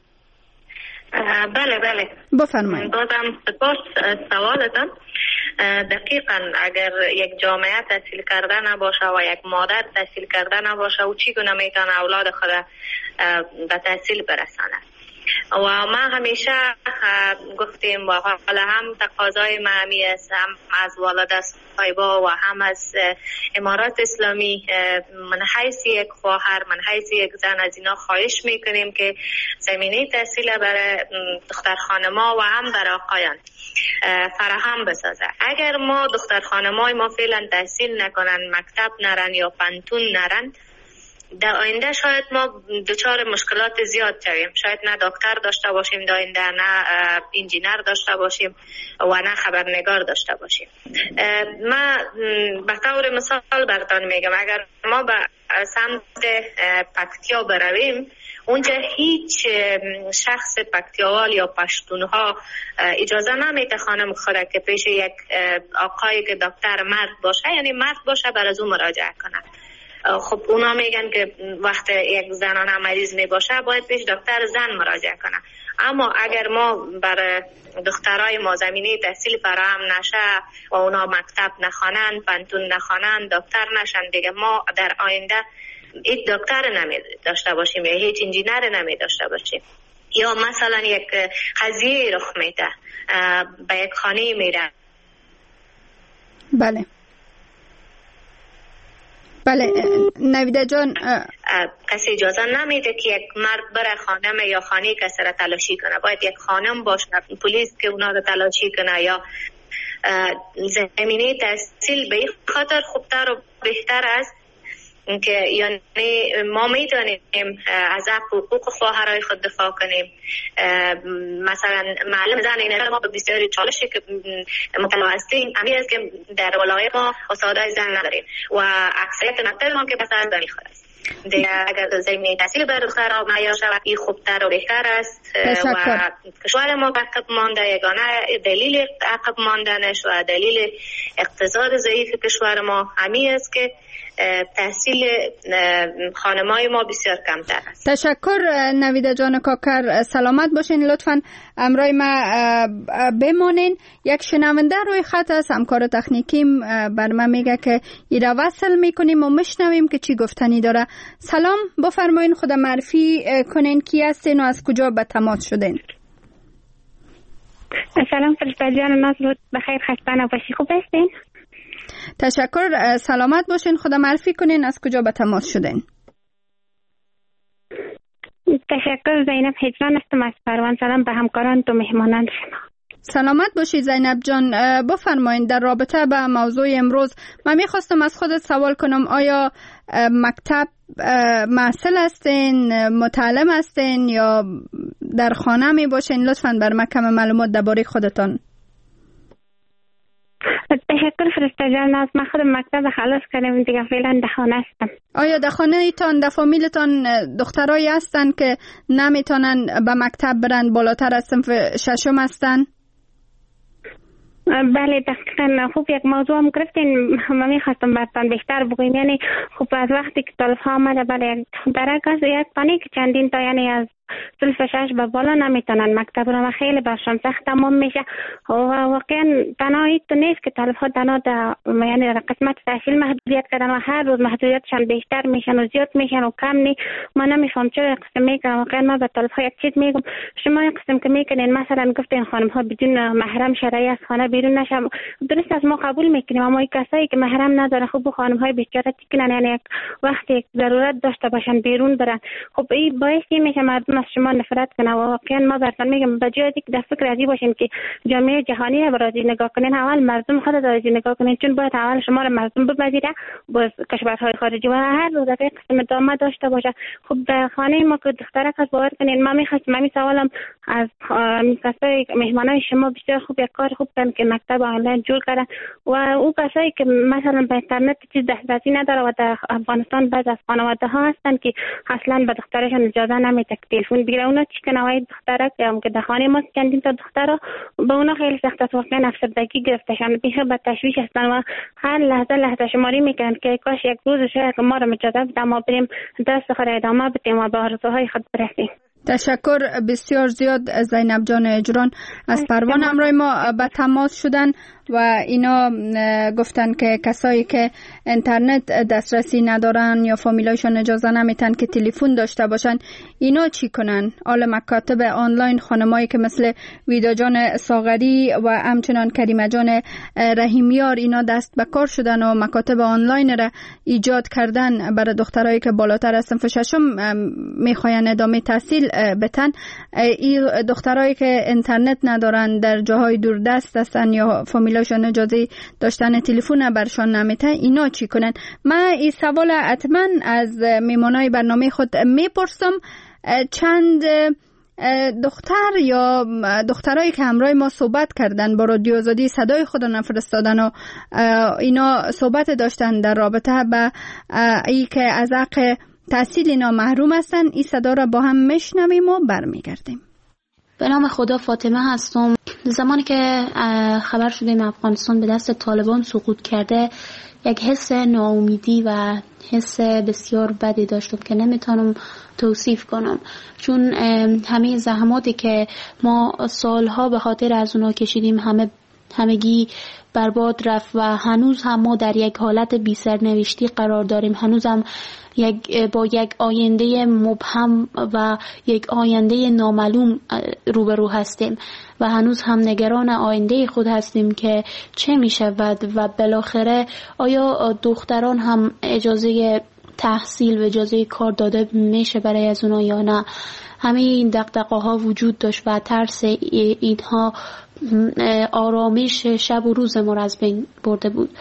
بله بله بفرمایید. بازم سپاس سوالتان. دقیقاً اگر یک جامعه تحصیل کرده نباشه و یک مادر تحصیل کرده نباشه او چگونه میتونه اولاد خود به تحصیل برسانه؟ و ما همیشه گفتیم و حالا هم تقاضای ما همی است، هم از والده صاحبا و هم از امارات اسلامی، من حیث یک خواهر، من حیث یک زن از اینا خواهش میکنیم که زمینه تحصیل برای دختر خانما و هم برای آقایان فراهم بسازه. اگر ما دختر خانمای ما فعلا تحصیل نکنن، مکتب نرن یا پنتون نرن، در آینده شاید ما دچار مشکلات زیاد شویم. شاید نه دکتر داشته باشیم در آینده، نه انجینر داشته باشیم و نه خبرنگار داشته باشیم. ما به طور مثال براتون میگم، اگر ما به سمت پکتیا برویم، اونجا هیچ شخص پکتیاوال یا پشتونها اجازه نمیده خانم خود که پیش یک آقایی که دکتر مرد باشه، یعنی مرد باشه، بر از اون مراجعه کنه. خب اونا میگن که وقت یک زنانه مریض می باشه باید پیش دکتر زن مراجعه کنه. اما اگر ما برای دخترای ما زمینه تحصیل فراهم نشه و اونا مکتب نخوانن، پنتون نخوانن، دکتر نشن، دیگه ما در آینده هیچ دکتر نمی داشته باشیم یا هیچ انجینر نمی داشته باشیم. یا مثلا یک قضیه رخ میده، به یک خانه میره. بله بله نویده جان، کسی اجازه نمیده که یک مرد بره خانم یا خانه کسی را تلاشی کنه. باید یک خانم باشه، پلیس که اونا را تلاشی کنه یا زمینه تحصیل به این خاطر خوبتر و بهتر است که یعنی ما میتونیم از حق و حقوق خواهرای خود دفاع کنیم. مثلا معلم زن این ما به بسیاری چالشی که مبتلا هستیم همین است که در ولایت ما استادای زن نداریم و اکثریت مکتب ما که بسیار زنی خود است. دیگه اگر زمینه تحصیل بر دخترها معیار شود این خوبتر و بهتر است و کشور ما عقب مانده. یگانه دلیل عقب ماندنش و دلیل اقتصاد ضعیف کشور ما همین است که تحصیل خانمای ما بسیار کمتر است. تشکر نویده جان کاکر، سلامت باشین. لطفاً امرای ما بمانین. یک شنونده روی خط است، همکار تکنیکیم بر ما میگه که ایرا وصل میکنیم و میشنویم که چی گفتنی داره. سلام، بفرمایین، خود معرفی کنین، کی هستین و از کجا به تماس شدین؟ سلام فرشته جان، ناز بخیر، خسته نباشی، خوب هستین؟ تشکر، سلامت باشین. خدا معرفی کنین، از کجا به تماس شدین؟ تشکر، زینب هجران هستم از پروان. سلام به همکاران تو مهمانان شما. سلامت باشی زینب جان. بفرمایید در رابطه با موضوع امروز من میخواستم از خودت سوال کنم، آیا مکتب محصل هستین، متعلم هستین یا در خانه می باشین؟ لطفاً بر من کم معلومات درباره خودتان. تشکر فرشته جان، از من خودم مکتب خلاص کردم، دیگه فعلا در خانه هستم. آیا در خانه ایتان، در فامیلتان دخترایی هستن که نمیتونن به مکتب برن، بالاتر از صنف ششم هستن؟ بله دقیقا. خوب یک موضوع هم گرفتین، من میخواستم براتون بیشتر بگویم. یعنی خوب از وقتی که طالب ها آمده، بله درک از یک پانی که چندین تا یعنی از صنف شش به بالا نمیتونن مکتب رو، خیلی برشان سخت تمام میشه و واقعا تنها تو نیست که طالب ها تنها در یعنی در قسمت تحصیل محدودیت کردن و هر روز محدودیتشان بیشتر میشن و زیاد میشن و کم نی. من نمیفهم چرا قسم میکنن. واقعا ما به طالب ها یک چیز میگم، شما یک قسم که میکنین مثلا گفتین خانم ها بدون محرم شرعی از خانه بیرون نشن، درست از ما قبول میکنیم، اما این کسایی که محرم نداره خب خانم های بیچاره تکنن، یعنی وقتی ضرورت داشته باشن بیرون برن، خب این باعث میشه مردم از شما نفرت کنه. و واقعا ما براتون میگم به جای اینکه در فکر ازی باشین که جامعه جهانی رو راضی نگاه کنین، اول مردم خود رو راضی نگاه کنین، چون باید اول شما رو مردم بپذیره باز کشورهای خارجی و هر روز یک قسم ادامه داشته باشه. خب در خانه ما که دخترک از باور کنین، ما میخواستم من سوالم از کسای مهمانای شما بسیار خوب یک کار خوب کردن که مکتب آنلاین جور کردن و او کسایی که مثلا به اینترنت چیز دسترسی نداره و در افغانستان بعض از خانواده ها هستن که اصلا به دخترشون اجازه نمیده که تلفن بگیره. اونا چی کنه وای دخترک هم که در خانه ما چندین تا دخترا به اونا خیلی سخت است، واقعا افسردگی گرفتشان، بیخ به تشویش هستن و هر لحظه لحظه شماری میکنن که کاش یک روز شاید ما رو اجازه بده ما بریم دست خود ادامه بدیم و به آرزوهای خود برسیم. تشکر بسیار زیاد زینب جان اجران از پروان همراه ما به تماس شدن و اینا گفتن که کسایی که اینترنت دسترسی ندارن یا فامیلایشون اجازه نمیتن که تلفن داشته باشن، اینا چی کنن؟ حالا مکاتب آنلاین، خانمایی که مثل ویدا جان ساغری و همچنان کریمه جان رحیمیار اینا دست به کار شدن و مکاتب آنلاین را ایجاد کردن برای دخترایی که بالاتر از صنف ششم میخواین ادامه تحصیل بتن. این دخترایی که اینترنت ندارن، در جاهای دوردست هستن یا فامیلاشون اجازه داشتن تلفن برشان نمیتن، اینا چی کنن؟ من این سوال حتما از میمانای برنامه خود میپرسم. چند دختر یا دخترایی که همراه ما صحبت کردن با رادیو آزادی صدای خود نفرستادن و اینا صحبت داشتن در رابطه با ای که از حق تحصیل اینا محروم هستن. این صدا را با هم میشنویم و برمیگردیم. به نام خدا، فاطمه هستم. زمانی که خبر شدیم افغانستان به دست طالبان سقوط کرده، یک حس ناامیدی و حس بسیار بدی داشتم که نمیتونم توصیف کنم، چون همه زحماتی که ما سالها به خاطر از اونا کشیدیم همه همگی برباد رفت و هنوز هم ما در یک حالت بی سرنوشتی قرار داریم. هنوز هم یک با یک آینده مبهم و یک آینده نامعلوم روبرو هستیم و هنوز هم نگران آینده خود هستیم که چه می شود و بالاخره آیا دختران هم اجازه تحصیل و اجازه کار داده میشه برای از اونا یا نه. همه این دغدغه ها وجود داشت و ترس اینها آرامش شب و روز ما را از بین برده بود.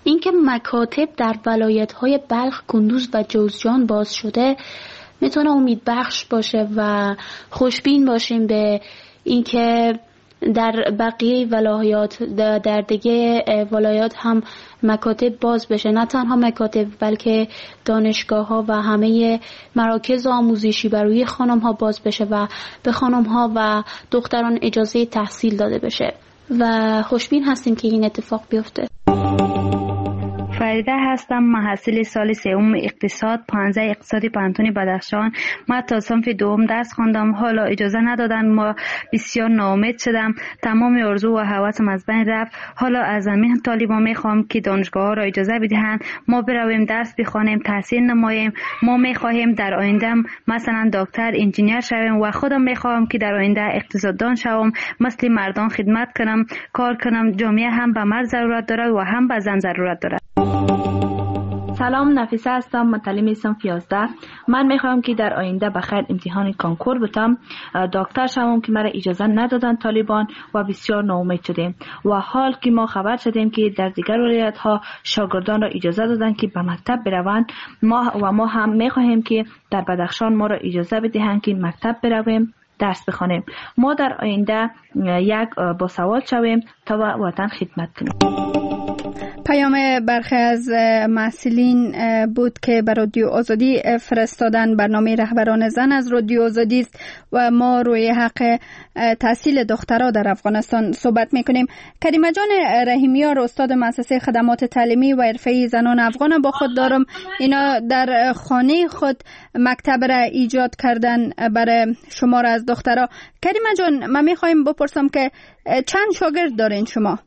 اینکه مکاتب در ولایت‌های بلخ، کندوز و جوزجان باز شده میتونه امید بخش باشه و خوشبین باشیم به اینکه در بقیه ولایات در دیگه ولایات هم مکاتب باز بشه. نه تنها مکاتب بلکه دانشگاه ها و همه مراکز آموزشی برای خانم ها باز بشه و به خانم ها و دختران اجازه تحصیل داده بشه و خوشبین هستیم که این اتفاق بیفته. فریده هستم، محصل سال سوم اقتصاد پانزده اقتصادی پانتون بدخشان. ما تا صنف دوم درس خواندم، حالا اجازه ندادن، ما بسیار ناامید شدم، تمام آرزو و هوسم از بین رفت. حالا از همین طالبان میخوام که دانشگاه ها را اجازه بدهند ما برویم درس بخوانیم، تحصیل نماییم. ما میخواهیم در آینده مثلا دکتر، انجینیر شویم و خودم میخوام که در آینده اقتصاددان شوم، مثل مردان خدمت کنم، کار کنم. جامعه هم به مرد ضرورت داره و هم به زن ضرورت داره. سلام، نفیسه هستم، متعلم صنف یازده. من میخوام که در آینده بخیر امتحان کنکور بتم، دکتر شوم که مرا اجازه ندادن طالبان و بسیار ناامید شدیم. و حال که ما خبر شدیم که در دیگر ولایت ها شاگردان را اجازه دادن که به مکتب بروند، ما و ما هم میخواهیم که در بدخشان ما را اجازه بدهند که مکتب برویم، درس بخوانیم. ما در آینده یک باسواد شویم تا وطن خدمت کنیم. پیام برخی از محصلین بود که بر رادیو آزادی فرستادن. برنامه رهبران زن از رادیو آزادی است و ما روی حق تحصیل دخترها در افغانستان صحبت میکنیم. کریمه جان رحیمیار، استاد مؤسسه خدمات تعلیمی و حرفه‌ای زنان افغان با خود دارم. اینا در خانه خود مکتب را ایجاد کردن برای شمار از دخترها. کریمه جان، من میخوایم بپرسم که چند شاگرد دارین شما؟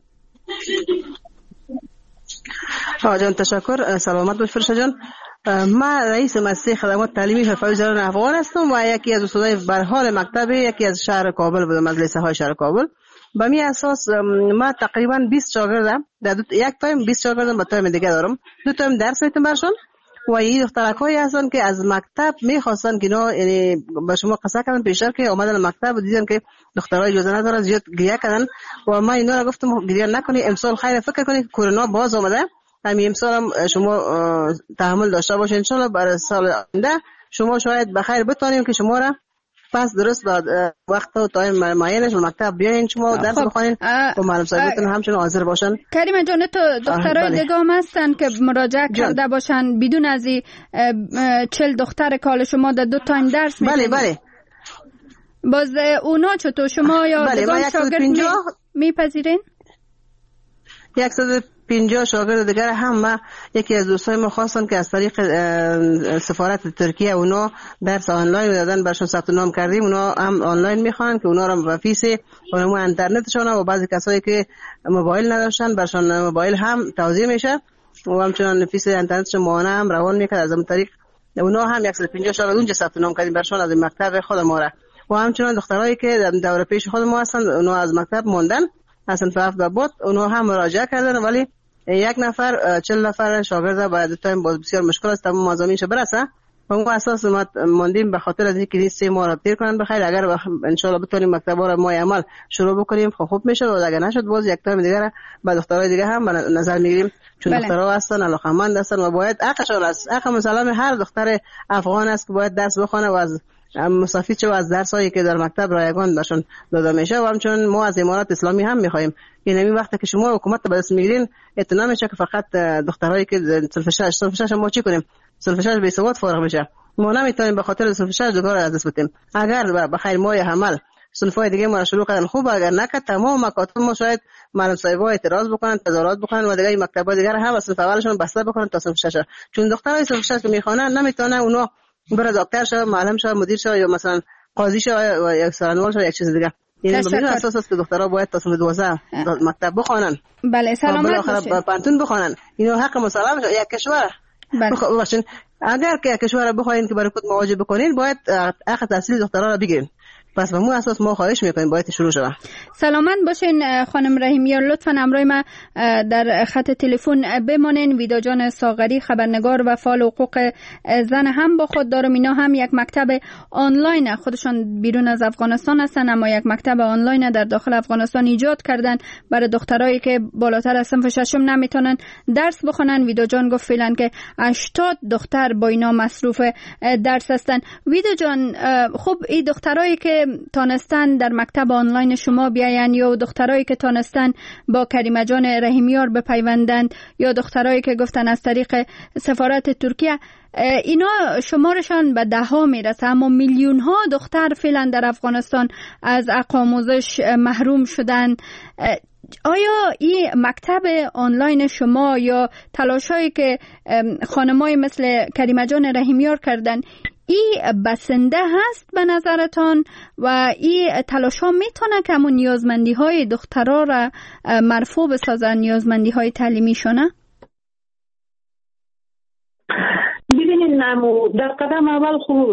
جان تشکر، سلامت باش فرشا جان. ما رئیس مؤسسه خدمات تعلیمی حرفه‌ای زنان افغان هستم و یکی از استادای برحال مکتب یکی از شهر کابل بودم، از لیسه های شهر کابل. به می اساس ما تقریبا بیست شاگردم، در دو یک تایم بیست شاگردم، با تایم دیگه دارم دو تایم درس میتونم برشون. و این دخترکایی هستن که از مکتب میخواستن که اینا، یعنی با شما قصه کردن پیشتر که اومدن مکتب و دیدن که دخترها اجازه ندارن، زیاد گریه کردن و ما اینا رو گفتم گریه نکنی، امسال خیر فکر کنی کرونا باز اومده، همین امسال هم شما تحمل داشته باشین، ان شاء الله برای سال آینده شما شاید بخیر بتونیم که شما را پس درست بعد وقت و تایم معینش مکتب بیاین شما درس بخونین و معلم صاحبتون همچنین حاضر باشن. کریمه جان، تو دخترای دیگه هم هستن که مراجعه کرده باشن بدون از چل دختر کال شما در دو تایم درس میدین؟ بله بله. باز اونا چطور شما یا بله دیگه شاگرد می... میپذیرین؟ صد و پنجاه شاگرد دیگر هم ما یکی از دوستای ما خواستن که از طریق سفارت ترکیه اونا درس آنلاین دادن برشون ثبت نام کردیم، اونا هم آنلاین میخوان که اونا رو با فیس اونمو اینترنتشون و بعضی کسایی که موبایل نداشتن برشون موبایل هم توزیع میشه و همچنان فیس اینترنتشون ماهانه هم روان میکنه. از اون طریق اونا هم صد و پنجاه شاگرد اونجا ثبت نام کردیم برشون از مکتب خود ما را. و همچنان دخترایی که دوره پیش خود ما هستن اونا از مکتب موندن اصلا فرق بود، اونا هم مراجعه کردن ولی یک نفر چهل نفر شاگرد باید تایم باز بسیار مشکل است تمام مضامینش برسه و اون اساس ما موندیم به خاطر از اینکه سه ماه را تیر کنن بخیر. اگر ان شاء الله بتونیم مکتبا را ما عمل شروع بکنیم خب خوب میشه و اگر نشد باز یک تایم دیگه با دخترای دیگه هم به نظر میگیریم چون بله. دخترها هستن علاقمند هستن و باید حقشون است، حق مسلم هر دختر افغان است که باید درس بخونه و از مستفید شو از درسایی که در مکتب رایگان باشن داده میشه. و همچنین ما از امارات اسلامی هم میخوایم که نمی وقتی که شما حکومت به دست میگیرین اطلاع میشه که فقط دخترایی که صنف شش صنف شش ما چی کنیم، صنف شش بی سواد فارغ میشه، ما نمیتونیم به خاطر صنف شش دوگار از دست بدیم. اگر بخیر ما عمل صنفای دیگه ما شروع کردن خوب، اگر نکرد تمام مکاتب ما شاید معلم صاحبا اعتراض بکنن، تظاهرات بکنن و دیگه مکتبا دیگه هم از صنف اولشون بسته بکنن تا صنف شش، چون دخترای صنف شش که میخوانن نمیتونه اونا برای دکتر شو، معلم شو، مدیر شو یا مثلا قاضی شو و یک سرانوال شو یک چیز دیگه. یعنی بدون اساس است که دخترها باید تا سن دوازده مکتب بخوانن. بله سلامت باشین. پانتون بخوانن. اینو حق مسلم یک کشور. بله. باشین اگر که کشور بخواین که برای خود مواجه بکنین باید حق تحصیل دخترها را بگیرین. پس به مو اساس ما خواهش میکنیم باید شروع شود. سلامت باشین خانم رحیمیار، لطفا همراه ما در خط تلفن بمانین. ویدا جان ساغری خبرنگار و فعال حقوق زن هم با خود دارم. اینا هم یک مکتب آنلاین، خودشان بیرون از افغانستان هستن اما یک مکتب آنلاین در داخل افغانستان ایجاد کردن برای دخترایی که بالاتر از صنف ششم نمیتونن درس بخونن. ویدا جان گفت فعلا که هشتاد دختر با اینا مصروف درس هستن. ویدا جان، خب این دخترایی که تانستن در مکتب آنلاین شما بیاین یا دخترایی که تانستن با کریمه جان رحیمیار بپیوندند یا دخترایی که گفتن از طریق سفارت ترکیه، اینا شمارشان به ده ها میرسه اما میلیون ها دختر فعلا در افغانستان از حق آموزش محروم شدن. آیا این مکتب آنلاین شما یا تلاشایی که خانمای مثل کریمه جان رحیمیار کردن این بسنده هست به نظرتان و این تلاش ها میتونه که همون نیازمندی های دخترها را مرفوع بسازن، نیازمندی های تعلیمی شونه؟ ببینید در قدم اول خوب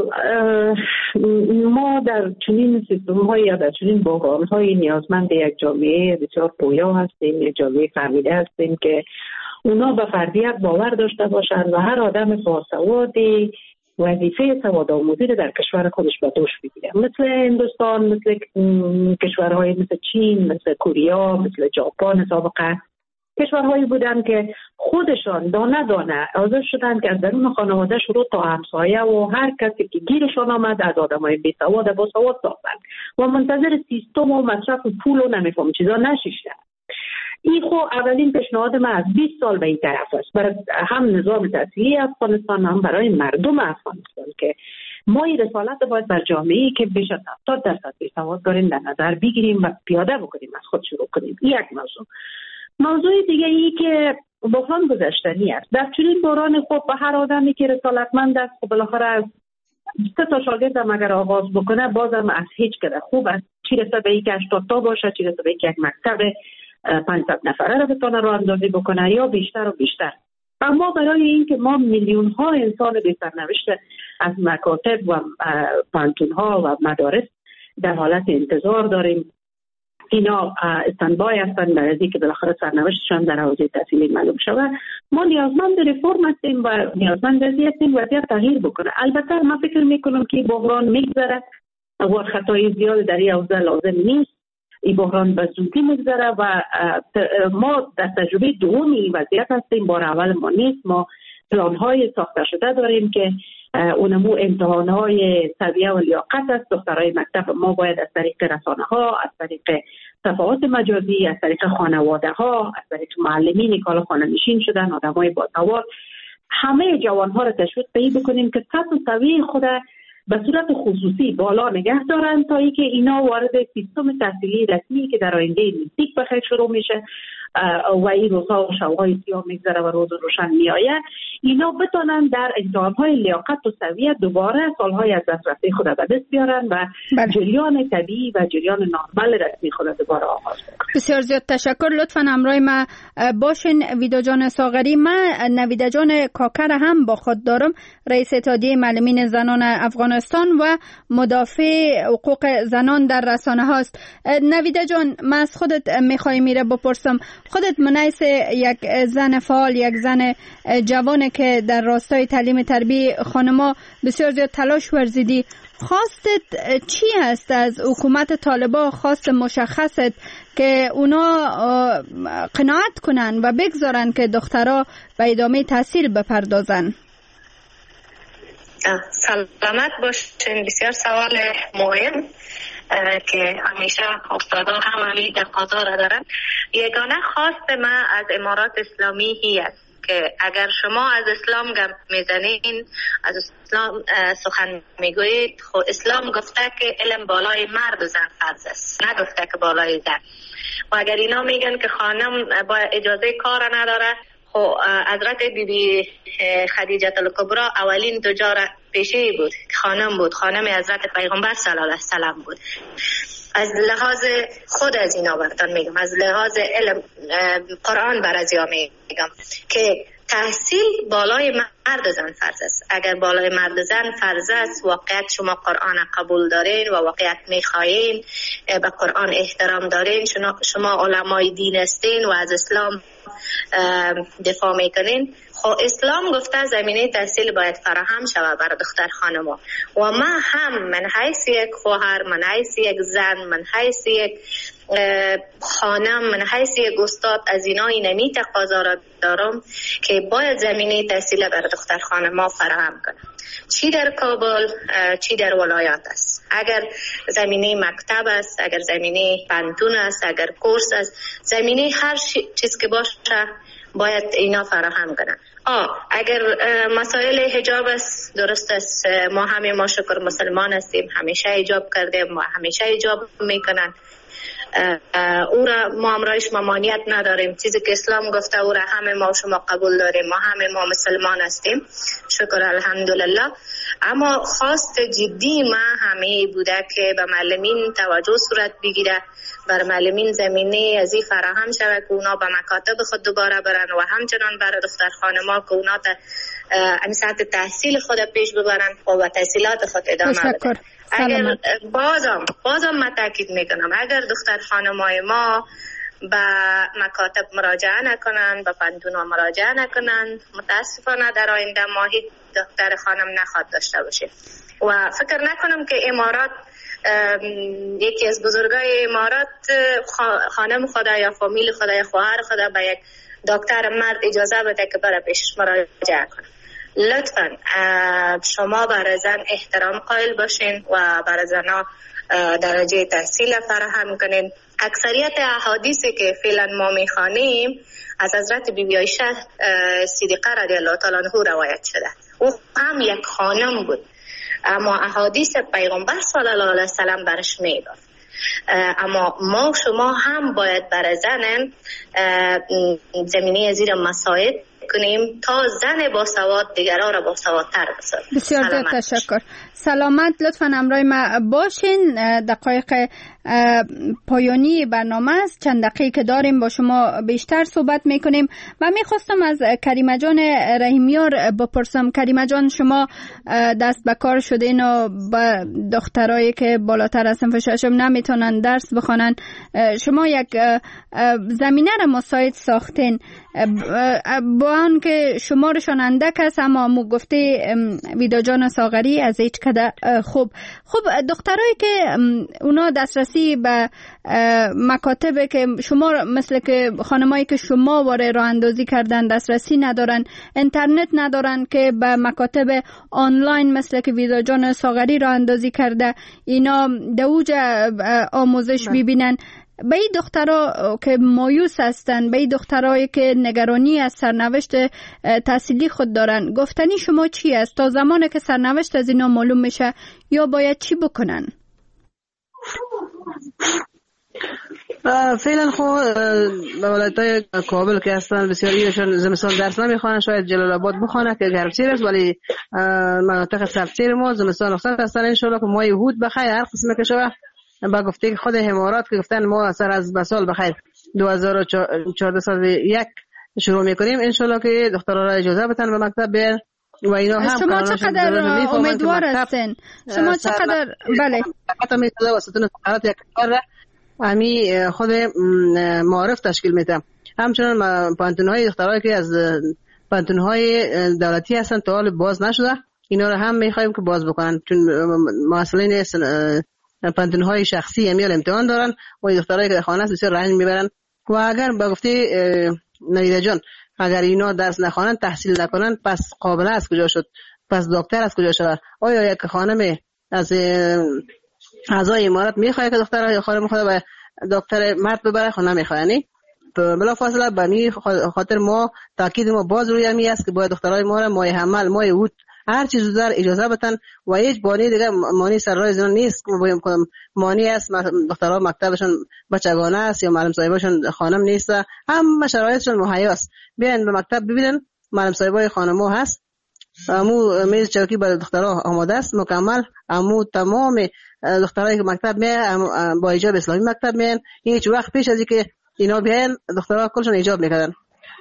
ما در چنین سیستم های یا در چنین بحران های نیازمند یک جامعه بسیار پویا هستیم، یک جامعه فهمیده هستیم که اونا به فردیت باور داشته باشند و هر آدم باسوادی وظیفه سواد آموزی رو در کشور خودش به دوش بگیره. مثل هندوستان، مثل کشورهای مثل چین، مثل کره، مثل ژاپن سابقه کشورهایی بودن که خودشان دانه دانه حاضر شدن که از درون خانواده شروع تا همسایه و هر کسی که گیرشان آمد از آدمای بیسواد با سواد ساختن و منتظر سیستم و مصرف و پول و نمیفهم چیزا نشیشتن. این خو اولین پیشنهاد من از بیست سال به این طرف است برای هم نظام تحصیلی افغانستان هم برای مردم افغانستان که ما این رسالت باید بر جامعه‌ای که بیش از هفتاد درصد بیسواد داریم در نظر بگیریم و پیاده بکنیم، از خود شروع کنیم. این یک موضوع. موضوع دیگه ای که بحران گذشتنی است. در چنین بحران خود به هر آدمی که رسالتمند است خب بالاخره از سه تا شاگردم اگر آغاز بکنه بازم از هیچ کده خوب است، چی رسه به یک هشتاد تا باشه، چی رسه به یک مکتب پانصد نفره رو بتونه راه اندازی بکنه یا بیشتر و بیشتر. اما برای این که ما میلیون ها انسان بی سرنوشت از مکاتب و پانتون ها و مدارس در حالت انتظار داریم، اینا استندبای هستند برای از اینکه بالاخره سرنوشتشان در حوزه تحصیلی معلوم شود. ما نیازمند رفرم هستیم و نیازمند هستیم وضعیت تغییر بکنه. البته من فکر میکنم که بحران میگذره و خطای زیاد در این حوزه لازم نیست. این بحران به زودی میگذره و ما در تجربه دومی وضعیت هستیم. بار اول ما نیست. ما پلان‌های ساخته شده داریم که اونمو امتحان‌های سویه و لیاقت است. دخترای مکتب ما باید از طریق رسانه‌ها، از طریق صفحات مجازی، از طریق خانواده‌ها، از طریق معلمین که حالا خانه‌نشین شدن، آدمای باسواد، همه جوان‌ها را تشویق به بکنیم که سطح سویه خود به صورت خصوصی بالا نگه دارن تا اینکه اینا وارد سیستم تحصیلی رسمی که در آینده نزدیک بخیر شروع میشه و این روزها و شب‌های سیاه میگذره و روز روشن میآید، اینا بتونن در امتحان‌های لیاقت و سویه دوباره سالهای از دسترسی خود به دست بیارن و بله. جریان طبیعی و جریان نرمال رسمی خود دوباره آغاز کنن. بسیار زیاد تشکر. لطفاً همراه ما باشین. ویدا جان ساغری، من نویده جان کاکر هم با خود دارم، رئیس اتحادیه معلمین زنان افغانستان و مدافع حقوق زنان در رسانه هاست. نویده جان، من از خودت میخوای میره بپرسم، خودت منیس یک زن فعال، یک زن جوانه که در راستای تعلیم تربیه خانما بسیار زیاد تلاش ورزیدی، خواستت چی هست از حکومت طالبان؟ خواست مشخصت که اونا قناعت کنن و بگذارن که دخترها به ادامه تحصیل بپردازن؟ سلامت باشین. بسیار سوال مهم که همیشه افتادا هم همین تقاضا را دارن. یگانه خواست من از امارات اسلامی هی است که اگر شما از اسلام گپ میزنین، از اسلام سخن میگویید، خب اسلام گفته که علم بالای مرد و زن فرض است، نگفته که بالای زن. و اگر اینا میگن که خانم با اجازه کار نداره، خب حضرت بی بی خدیجه الکبری اولین تجار پیشه بود، خانم بود، خانم حضرت پیغمبر صلی الله علیه و سلم بود. از لحاظ خود از اینا براتون میگم، از لحاظ علم قرآن بر از یا میگم که تحصیل بالای مرد و زن فرض است. اگر بالای مرد و زن فرض است، واقعیت شما قرآن قبول دارین و واقعیت میخواین، به قرآن احترام دارین، شما علمای دین هستین و از اسلام دفاع میکنین، خب اسلام گفته زمینه تحصیل باید فراهم شود برای دختر خانما و ما هم من حیث یک خواهر، من حیث یک زن، من حیث یک خانم، من حیث یک استاد از اینا اینمی تقاضا را دارم که باید زمینه تحصیل برای دختر خانما فراهم کنم، چی در کابل چی در ولایات است. اگر زمینه مکتب است، اگر زمینه پانتون است، اگر کورس است، زمینه هر چیز که باشه باید اینا فراهم کنن. آه اگر مسائل حجاب است، درست است، ما همه ما شکر مسلمان هستیم، همیشه حجاب کردیم و همیشه حجاب میکنن، او را ما امرایش ممانعت نداریم، چیزی که اسلام گفته او را همه ما شما قبول داریم، ما همه ما مسلمان هستیم، شکر الحمدلله. اما خواست جدی ما همه بوده که به معلمین توجه صورت بگیره، بر معلمین زمینه ازی فراهم شود که اونا به مکاتب خود دوباره برن و همچنان برای دختر خانما که اونا تا امی ساعت تحصیل خود پیش ببرن و به تحصیلات خود ادامه بدن. اگر بازم بازم ما تاکید میکنم، اگر دختر خانمای ما به مکاتب مراجعه نکنن، به پانتون‌ها مراجعه نکنن، متاسفانه در آینده ما هیچ دختر خانم نخواد داشته باشه. و فکر نکنم که امارات، یکی از بزرگای امارات خانم خدا یا فامیل خدا یا خواهر خدا به یک دکتر مرد اجازه بده که برای پیش مراجعه کنه. لطفاً شما برای زن احترام قائل باشین و برای زنها درجه تحصیل فراهم کنین. اکثریت احادیثی که فعلا ما میخوانیم از حضرت بی بی عایشه صدیقه رضی الله تعالی عنها روایت شده. او هم یک خانم بود، اما احادیث پیغمبر صلی الله علیه وسلم برش میگفت. اما ما شما هم باید برای زنن زمینه زیر مساعد کنیم تا زن با سواد دیگران را با سوادتر بسازیم. بسیار زیاد تشکر. سلامت. لطفاً همراه ما باشین. دقایق پایانی برنامه است، چند دقیقه که داریم با شما بیشتر صحبت میکنیم و میخواستم از کریمه جان رحیمیار بپرسم. کریمه جان، شما دست به کار شدین و با دخترایی که بالاتر از صنف ششم نمیتونن درس بخونن، شما یک زمینه را مساعد ساختین با آن که شمارشان اندک است، اما مو گفته ویدا جان ساغری از هیچ کده خوب خوب دخترایی که اونا دسترسی به مکاتب که شما مثل که خانمایی که شما واره راه اندازی کردن دسترسی ندارن، اینترنت ندارن که به مکاتب آنلاین مثل که ویدا جان ساغری راه اندازی کرده اینا دوجه آموزش ببینن، به این دخترها که مایوس هستن، به این دخترهایی که نگرانی از سرنوشت تحصیلی خود دارن، گفتنی شما چی است تا زمانی که سرنوشت از اینا معلوم میشه یا باید چی بکنن؟ فعلا خو به ولایت‌های کابل که هستن بسیاریشون زمستان درس نمیخوانن، شاید جلال آباد بخونه که گرمسیر است، ولی مناطق سردسیر ما زمستان رخصت هستن. ان شاء الله که ماه یهود بخیر هر قسمه که شوه با گفته خود امارات که گفتن ما سر از بسال بخیر دو هزار و چهارده سال یک شروع میکنیم، ان شاء الله که دخترها را اجازه بدن به مکتب بیان و اینا هم. شما چقدر امیدوار هستین؟ شما چقدر بله حتی میتونه واسطون فقرات یک کار امی خود معارف تشکیل میده. همچنان پانتون‌های دخترایی که از پانتون‌های دولتی هستن تا حال باز نشده، اینا رو هم میخوایم که باز بکنن، چون مسئولین پانتون‌های شخصی امیال امتحان دارن و دخترایی که در خانه است بسیار رنج میبرن. و اگر با گفته نویده جان اگر اینا درس نخوانن تحصیل نکنن پس قابله از کجا شد؟ پس دکتر از کجا شد؟ آیا یک خانم از اعضای امارات میخواد که دختر یا خانم خود به دکتر مرد ببره؟ خود نمیخواد. یعنی بلافاصله بنی خاطر ما تاکید ما باز روی همی است که باید دخترای ما را ماه حمل ماه اوت هر چیز زودتر اجازه بدن و هیچ بانی دیگه مانی سر راه زنان نیست که باید کنم مانی است دخترها مکتبشون بچگانه است یا معلم صاحبشون خانم نیست، هم شرایطشون مهیا است، بیاین به مکتب ببینن معلم صاحبای خانم‌ها هست، امو میز چوکی برای دخترها آماده است مکمل، امو تمام دخترایی که مکتب میان با حجاب اسلامی مکتب میان، هیچ وقت پیش از اینکه اینا بیان دخترها کلشون حجاب میکردن.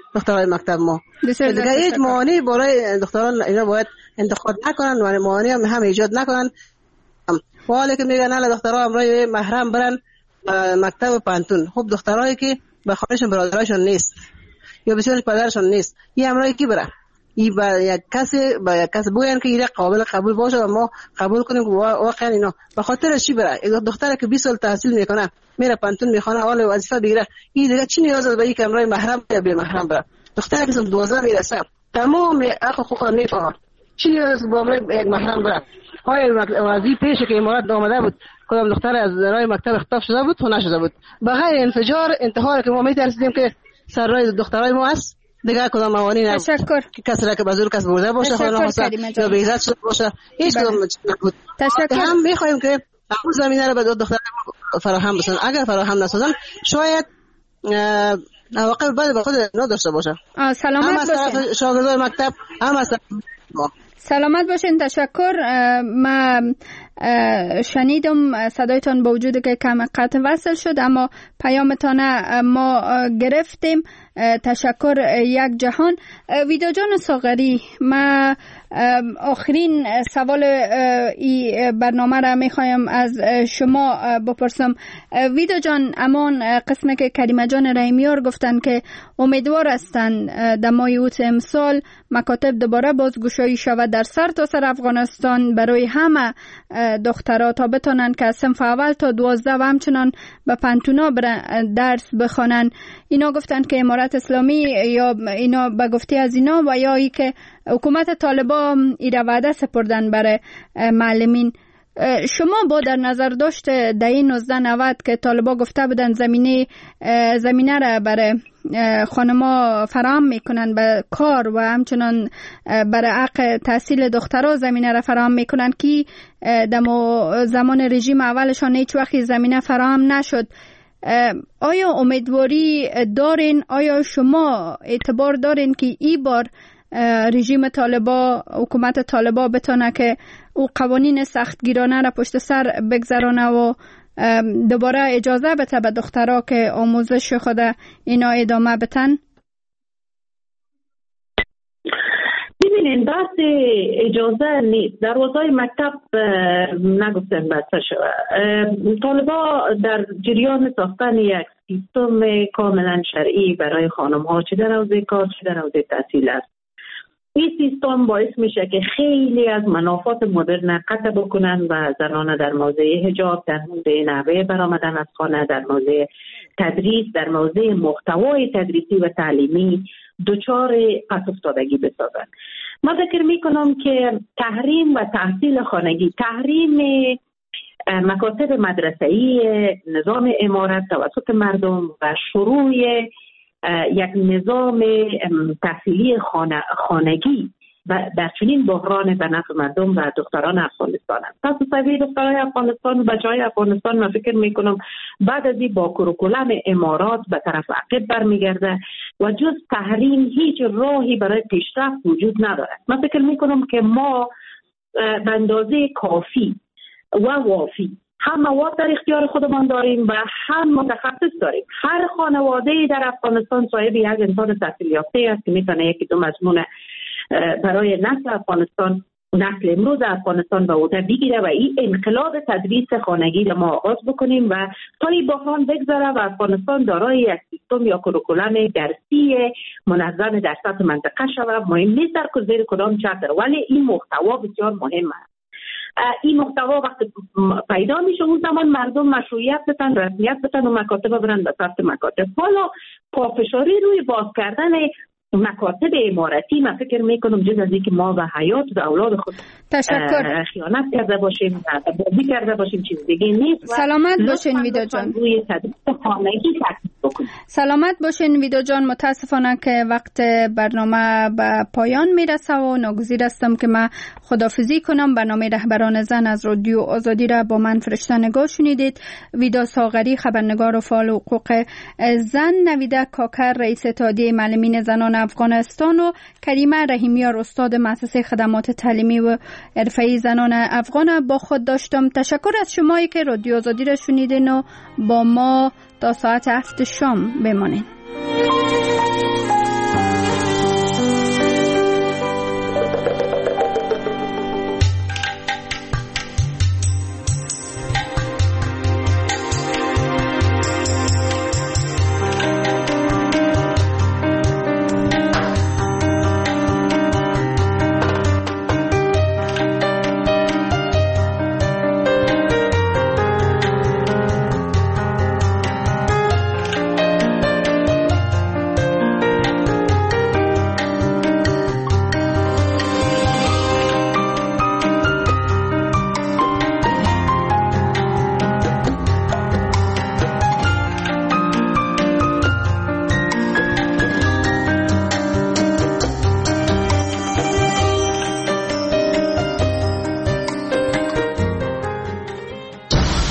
دخترای مکتب ما. دیگه هیچ مانعی برای دختران اینا باید انتخاب نکنن و مانعی هم, هم ایجاد نکنن. حالا که میگن الا دخترها امروز محرم برن مکتب و پانتون، خب دخترایی که به خانهشون برادرشون نیست یا بسیار پدرشون نیست، یه امروز کی بره؟ ای با یک کسی با یک کسی بگن که این قابل قبول باشه و ما قبول کنیم که واقعا اینا به خاطر چی بره؟ یک دختری که بیست سال تحصیل میکنه میره پانتون میخونه حال وظیفه بگیره، این دیگه چی نیاز داره به یک امروز محرم یا بی محرم بره؟ دختری که سال دوازده میرسه تمام حقوق میفهمه، چی نیاز با امروز یک محرم بره؟ های وظیفه پیش که امارات آمده بود کدام دختر از رای مکتب خطاب شده بود و نشده بود، بغیر انفجار انتحار که ما میترسیدیم که سر رای دخترای ما است دیگه کدام موانعی نبود. تشکر. کسی را که بزرگ کس برده باشه خانه واسه یا به عزت شده باشه هیچ کدام نبود. تشکر. هم میخوایم که اون زمینه را به دختران فراهم بسازن، اگر فراهم نسازن شاید واقع بعد به خود نداشته باشه. سلامت باشین شاگردای مکتب هم از ما. سلامت باشین. تشکر. من شنیدم صدایتان با وجود که کم قطع وصل شد اما پیامتان ما گرفتیم. تشکر یک جهان. ویدا جان ساغری، ما آخرین سوال ای برنامه را میخوایم از شما بپرسم. ویدا جان، امان قسمه که کریمه جان رحیمیار گفتن که امیدوار هستند در ماه اوت امسال مکاتب دوباره بازگشایی شود در سر تا سر افغانستان برای همه دخترها تا بتونن که از صنف اول تا دوازده و همچنان به پانتونا درس بخوانن. اینا گفتن که امارت اسلامی یا اینا به گفته از اینا و یا ای که حکومت طالبان ایره وعده سپردن برای معلمین. شما با در نظر داشت در این نوزده نود که طالبا گفته بودن زمینه زمینه را برای خانما فراهم میکنن به کار و همچنان برای حق تحصیل دخترها زمینه را فراهم میکنن که در زمان رژیم اولشان هیچ وقت زمینه فراهم نشد. آیا امیدواری دارین؟ آیا شما اعتبار دارین که این بار رژیم طالبا حکومت طالبا بتونه که او قوانین سختگیرانه را پشت سر بگذرانه و دوباره اجازه بده به دخترها که آموزش خود اینا ادامه بتن؟ ببینین بحث اجازه نیست. دروازهای مکتب نگفتن بسته شود. طالبا در جریان ساختن یک سیستم کاملا شرعی برای خانم ها چه در حوزه کار چه در حوزه تحصیل است. این سیستم باعث میشه که خیلی از منافات مدرن قطع بکنن و زنان در موضع حجاب، در موضع نحوه برآمدن از خانه، در موضع تدریس، در موضع محتوای تدریسی و تعلیمی دچار پس افتادگی بسازن. ما فکر میکنم که تحریم و تحصیل خانگی، تحریم مکاتب مدرسه‌ای نظام امارت توسط مردم و شروع یک نظام تحصیلی خانه، خانگی و در چنین بحران به نفع مردم و دختران افغانستان است. پس سوی دخترای افغانستان و بچهای افغانستان من فکر میکنم بعد از این با کروکولم امارات به طرف عقب برمیگرده و جز تحریم هیچ راهی برای پیشرفت وجود ندارد. من فکر میکنم که ما به اندازه کافی و وافی هم مواد در اختیار خودمان داریم و هم متخصص داریم. هر خانواده در افغانستان صاحب یک انسان تحصیل یافته است که میتونه یکی دو مضمون برای نسل افغانستان، نسل امروز افغانستان به عهده بگیره و این انقلاب تدریس خانگی را ما آغاز بکنیم و تا این بحران بگذره و افغانستان دارای یک سیستم یا کریکولم درسی منظم در سطح منطقه شود. مهم نیست در زیر کدام چتر، ولی این محتوا بسیار مهم است. این محتوا وقتی پیدا میشه اون زمان مردم مشروعیت بتن، رسمیت بتن و مکاتب برن به سمت مکاتب. حالا پافشاری روی باز کردن مکاتب امارتی من فکر میکنم جز از اینکه ما و حیات و اولاد خود تشکر خیانت کرده باشیم و بازی کرده باشیم چیز دیگه نیست. سلامت باشین ویدا جان. روی تدریس خانگی تاکید بکنیم. سلامت باشین ویدا جان. متاسفانه که وقت برنامه به پایان میرسه و ناگزیر هستم که من خداحافظی کنم. برنامه رهبران زن از رادیو آزادی را با من فرشته نگاه شنیدید. ویدا ساغری خبرنگار و فعال حقوق زن، نویده کاکر رئیس اتحادیه معلمین زنان افغانستان و کریمه رحیمیار استاد مؤسسه خدمات تعلیمی و حرفه‌ای زنان افغان با خود داشتم. تشکر از شمایی که رادیو آزادی را شنیدین و با ما تا ساعت هفت شام بمانید.